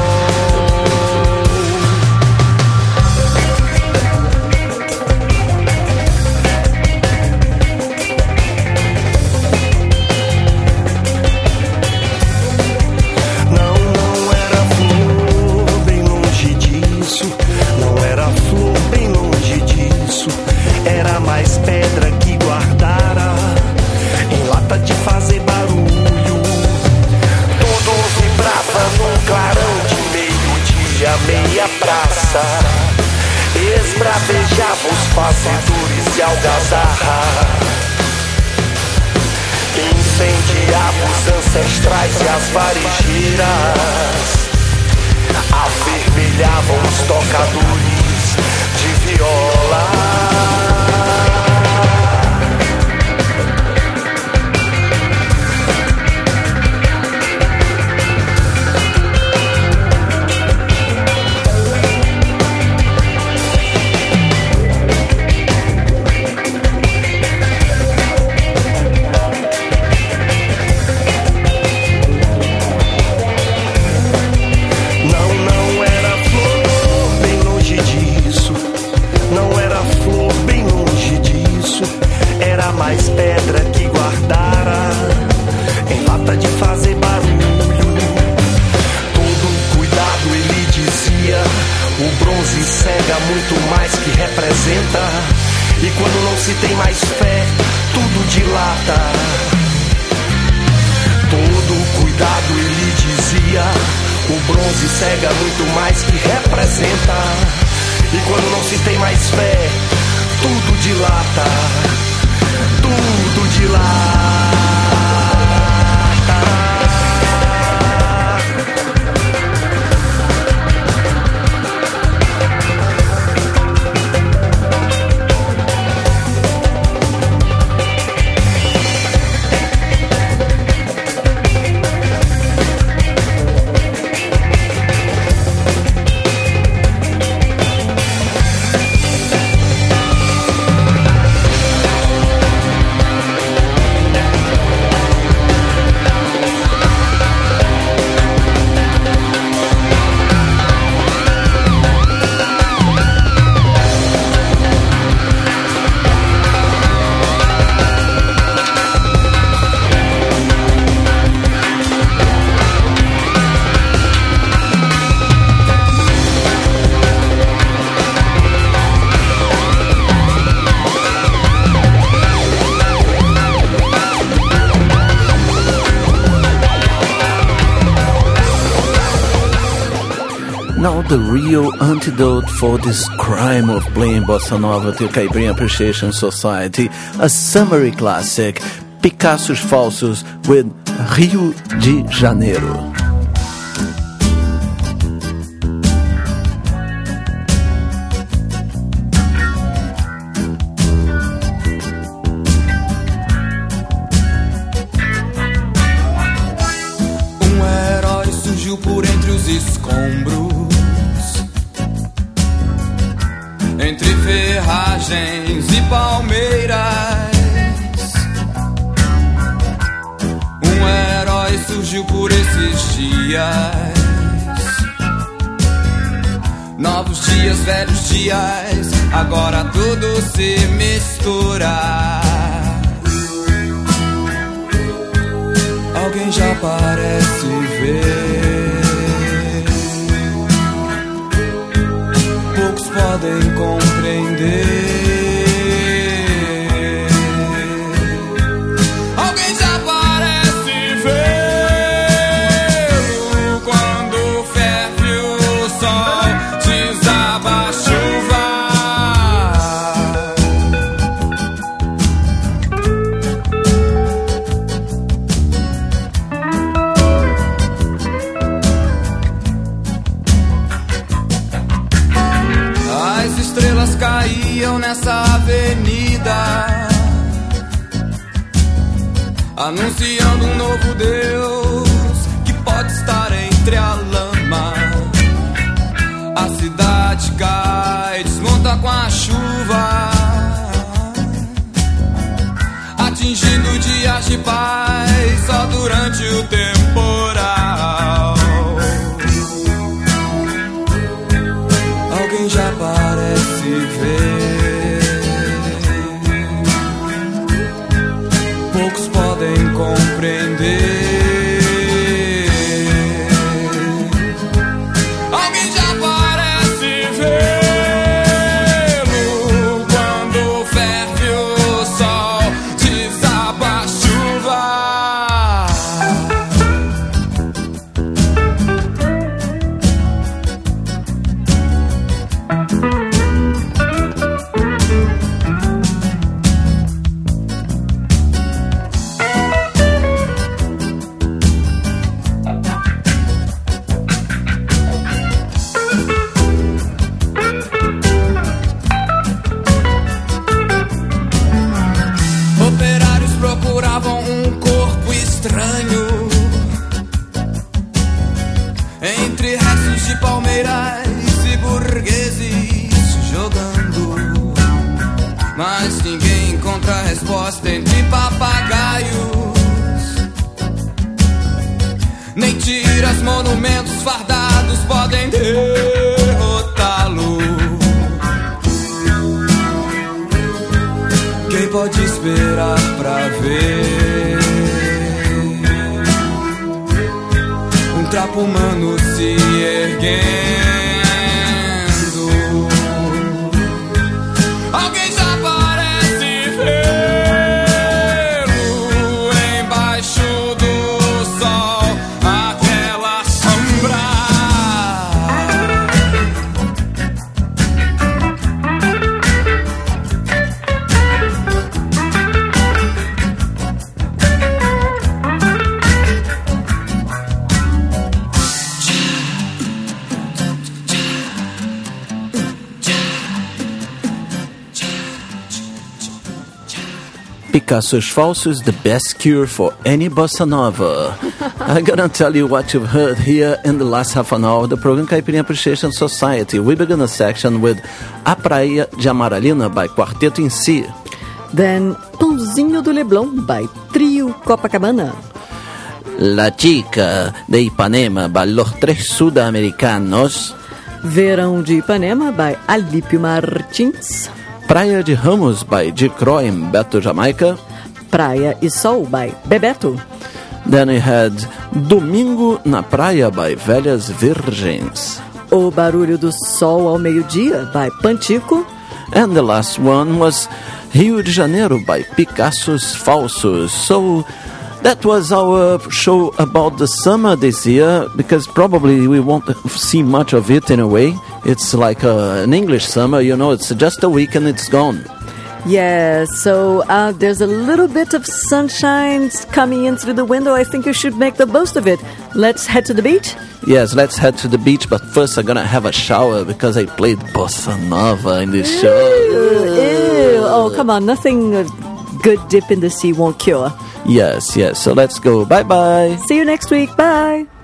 Não, não era flor, bem longe disso. Não era flor, bem longe disso. Era mais pedra que guardara em lata de fazer barulho. Tudo vibrava num clarão de meio-dia, meia praça. Esbravejava os fazedores de algazarra. Incendiava os ancestrais e as varejeiras. Avermelhavam os tocadores de viola. Não, não era flor, bem longe quando não se tem mais fé, tudo dilata. Todo cuidado ele dizia, o bronze cega muito mais que representa. E quando não se tem mais fé, tudo dilata, tudo dilata. Now the real antidote for this crime of playing bossa nova to Caipirinha Appreciation Society, a summary classic, Picassos Falsos with Rio de Janeiro. Um herói surgiu por entre os escombros, entre ferragens e palmeiras. Um herói surgiu por esses dias, novos dias, velhos dias, agora tudo se mistura. Alguém já parece ver, poucos podem compreender. Alguém já parece ver quando ferve o sol, desaba a chuva. As estrelas caíam nessa avenida, anunciando um novo Deus que pode estar entre a lama. A cidade cai, desmonta com a chuva, atingindo dias de paz só durante o temporal. Alguém já parece ver, poucos podem compreender. Alguém já parece vê-lo quando ferve o sol, desaba a chuva. Operários procuravam um corpo estranho entre restos de palmeiras e burgueses jogando, mas ninguém encontra a resposta entre papagaios, nem tiras, monumentos fardados podem derrotá-lo. Quem pode esperar pra ver um trapo humano se erguendo? Alguém já parece Picasso's Falso is the best cure for any bossa nova. I'm gonna tell you what you've heard here in the last half an hour of the program Caipirinha Appreciation Society. We begin a section with A Praia de Amaralina by Quarteto em Si. Then Pãozinho do Leblon by Trio Copacabana. La Chica de Ipanema by Los Tres Sudamericanos. Verão de Ipanema by Alípio Martins. Praia de Ramos by Di Croy em Beto, Jamaica. Praia e Sol by Bebeto. Then we had Domingo na Praia by Velhas Virgens. O Barulho do Sol ao Meio-Dia by Pantico. And the last one was Rio de Janeiro by Picasso's Falsos. So that was our show about the summer this year, because probably we won't see much of it in a way. It's like a, an English summer, you know, it's just a week and it's gone. Yeah, so uh, there's a little bit of sunshine coming in through the window. I think you should make the most of it. Let's head to the beach? Yes, let's head to the beach, but first I'm gonna have a shower because I played bossa nova in this show. Ew, ew. Oh, come on, nothing a good dip in the sea won't cure. Yes, yes, so let's go. Bye-bye. See you next week. Bye.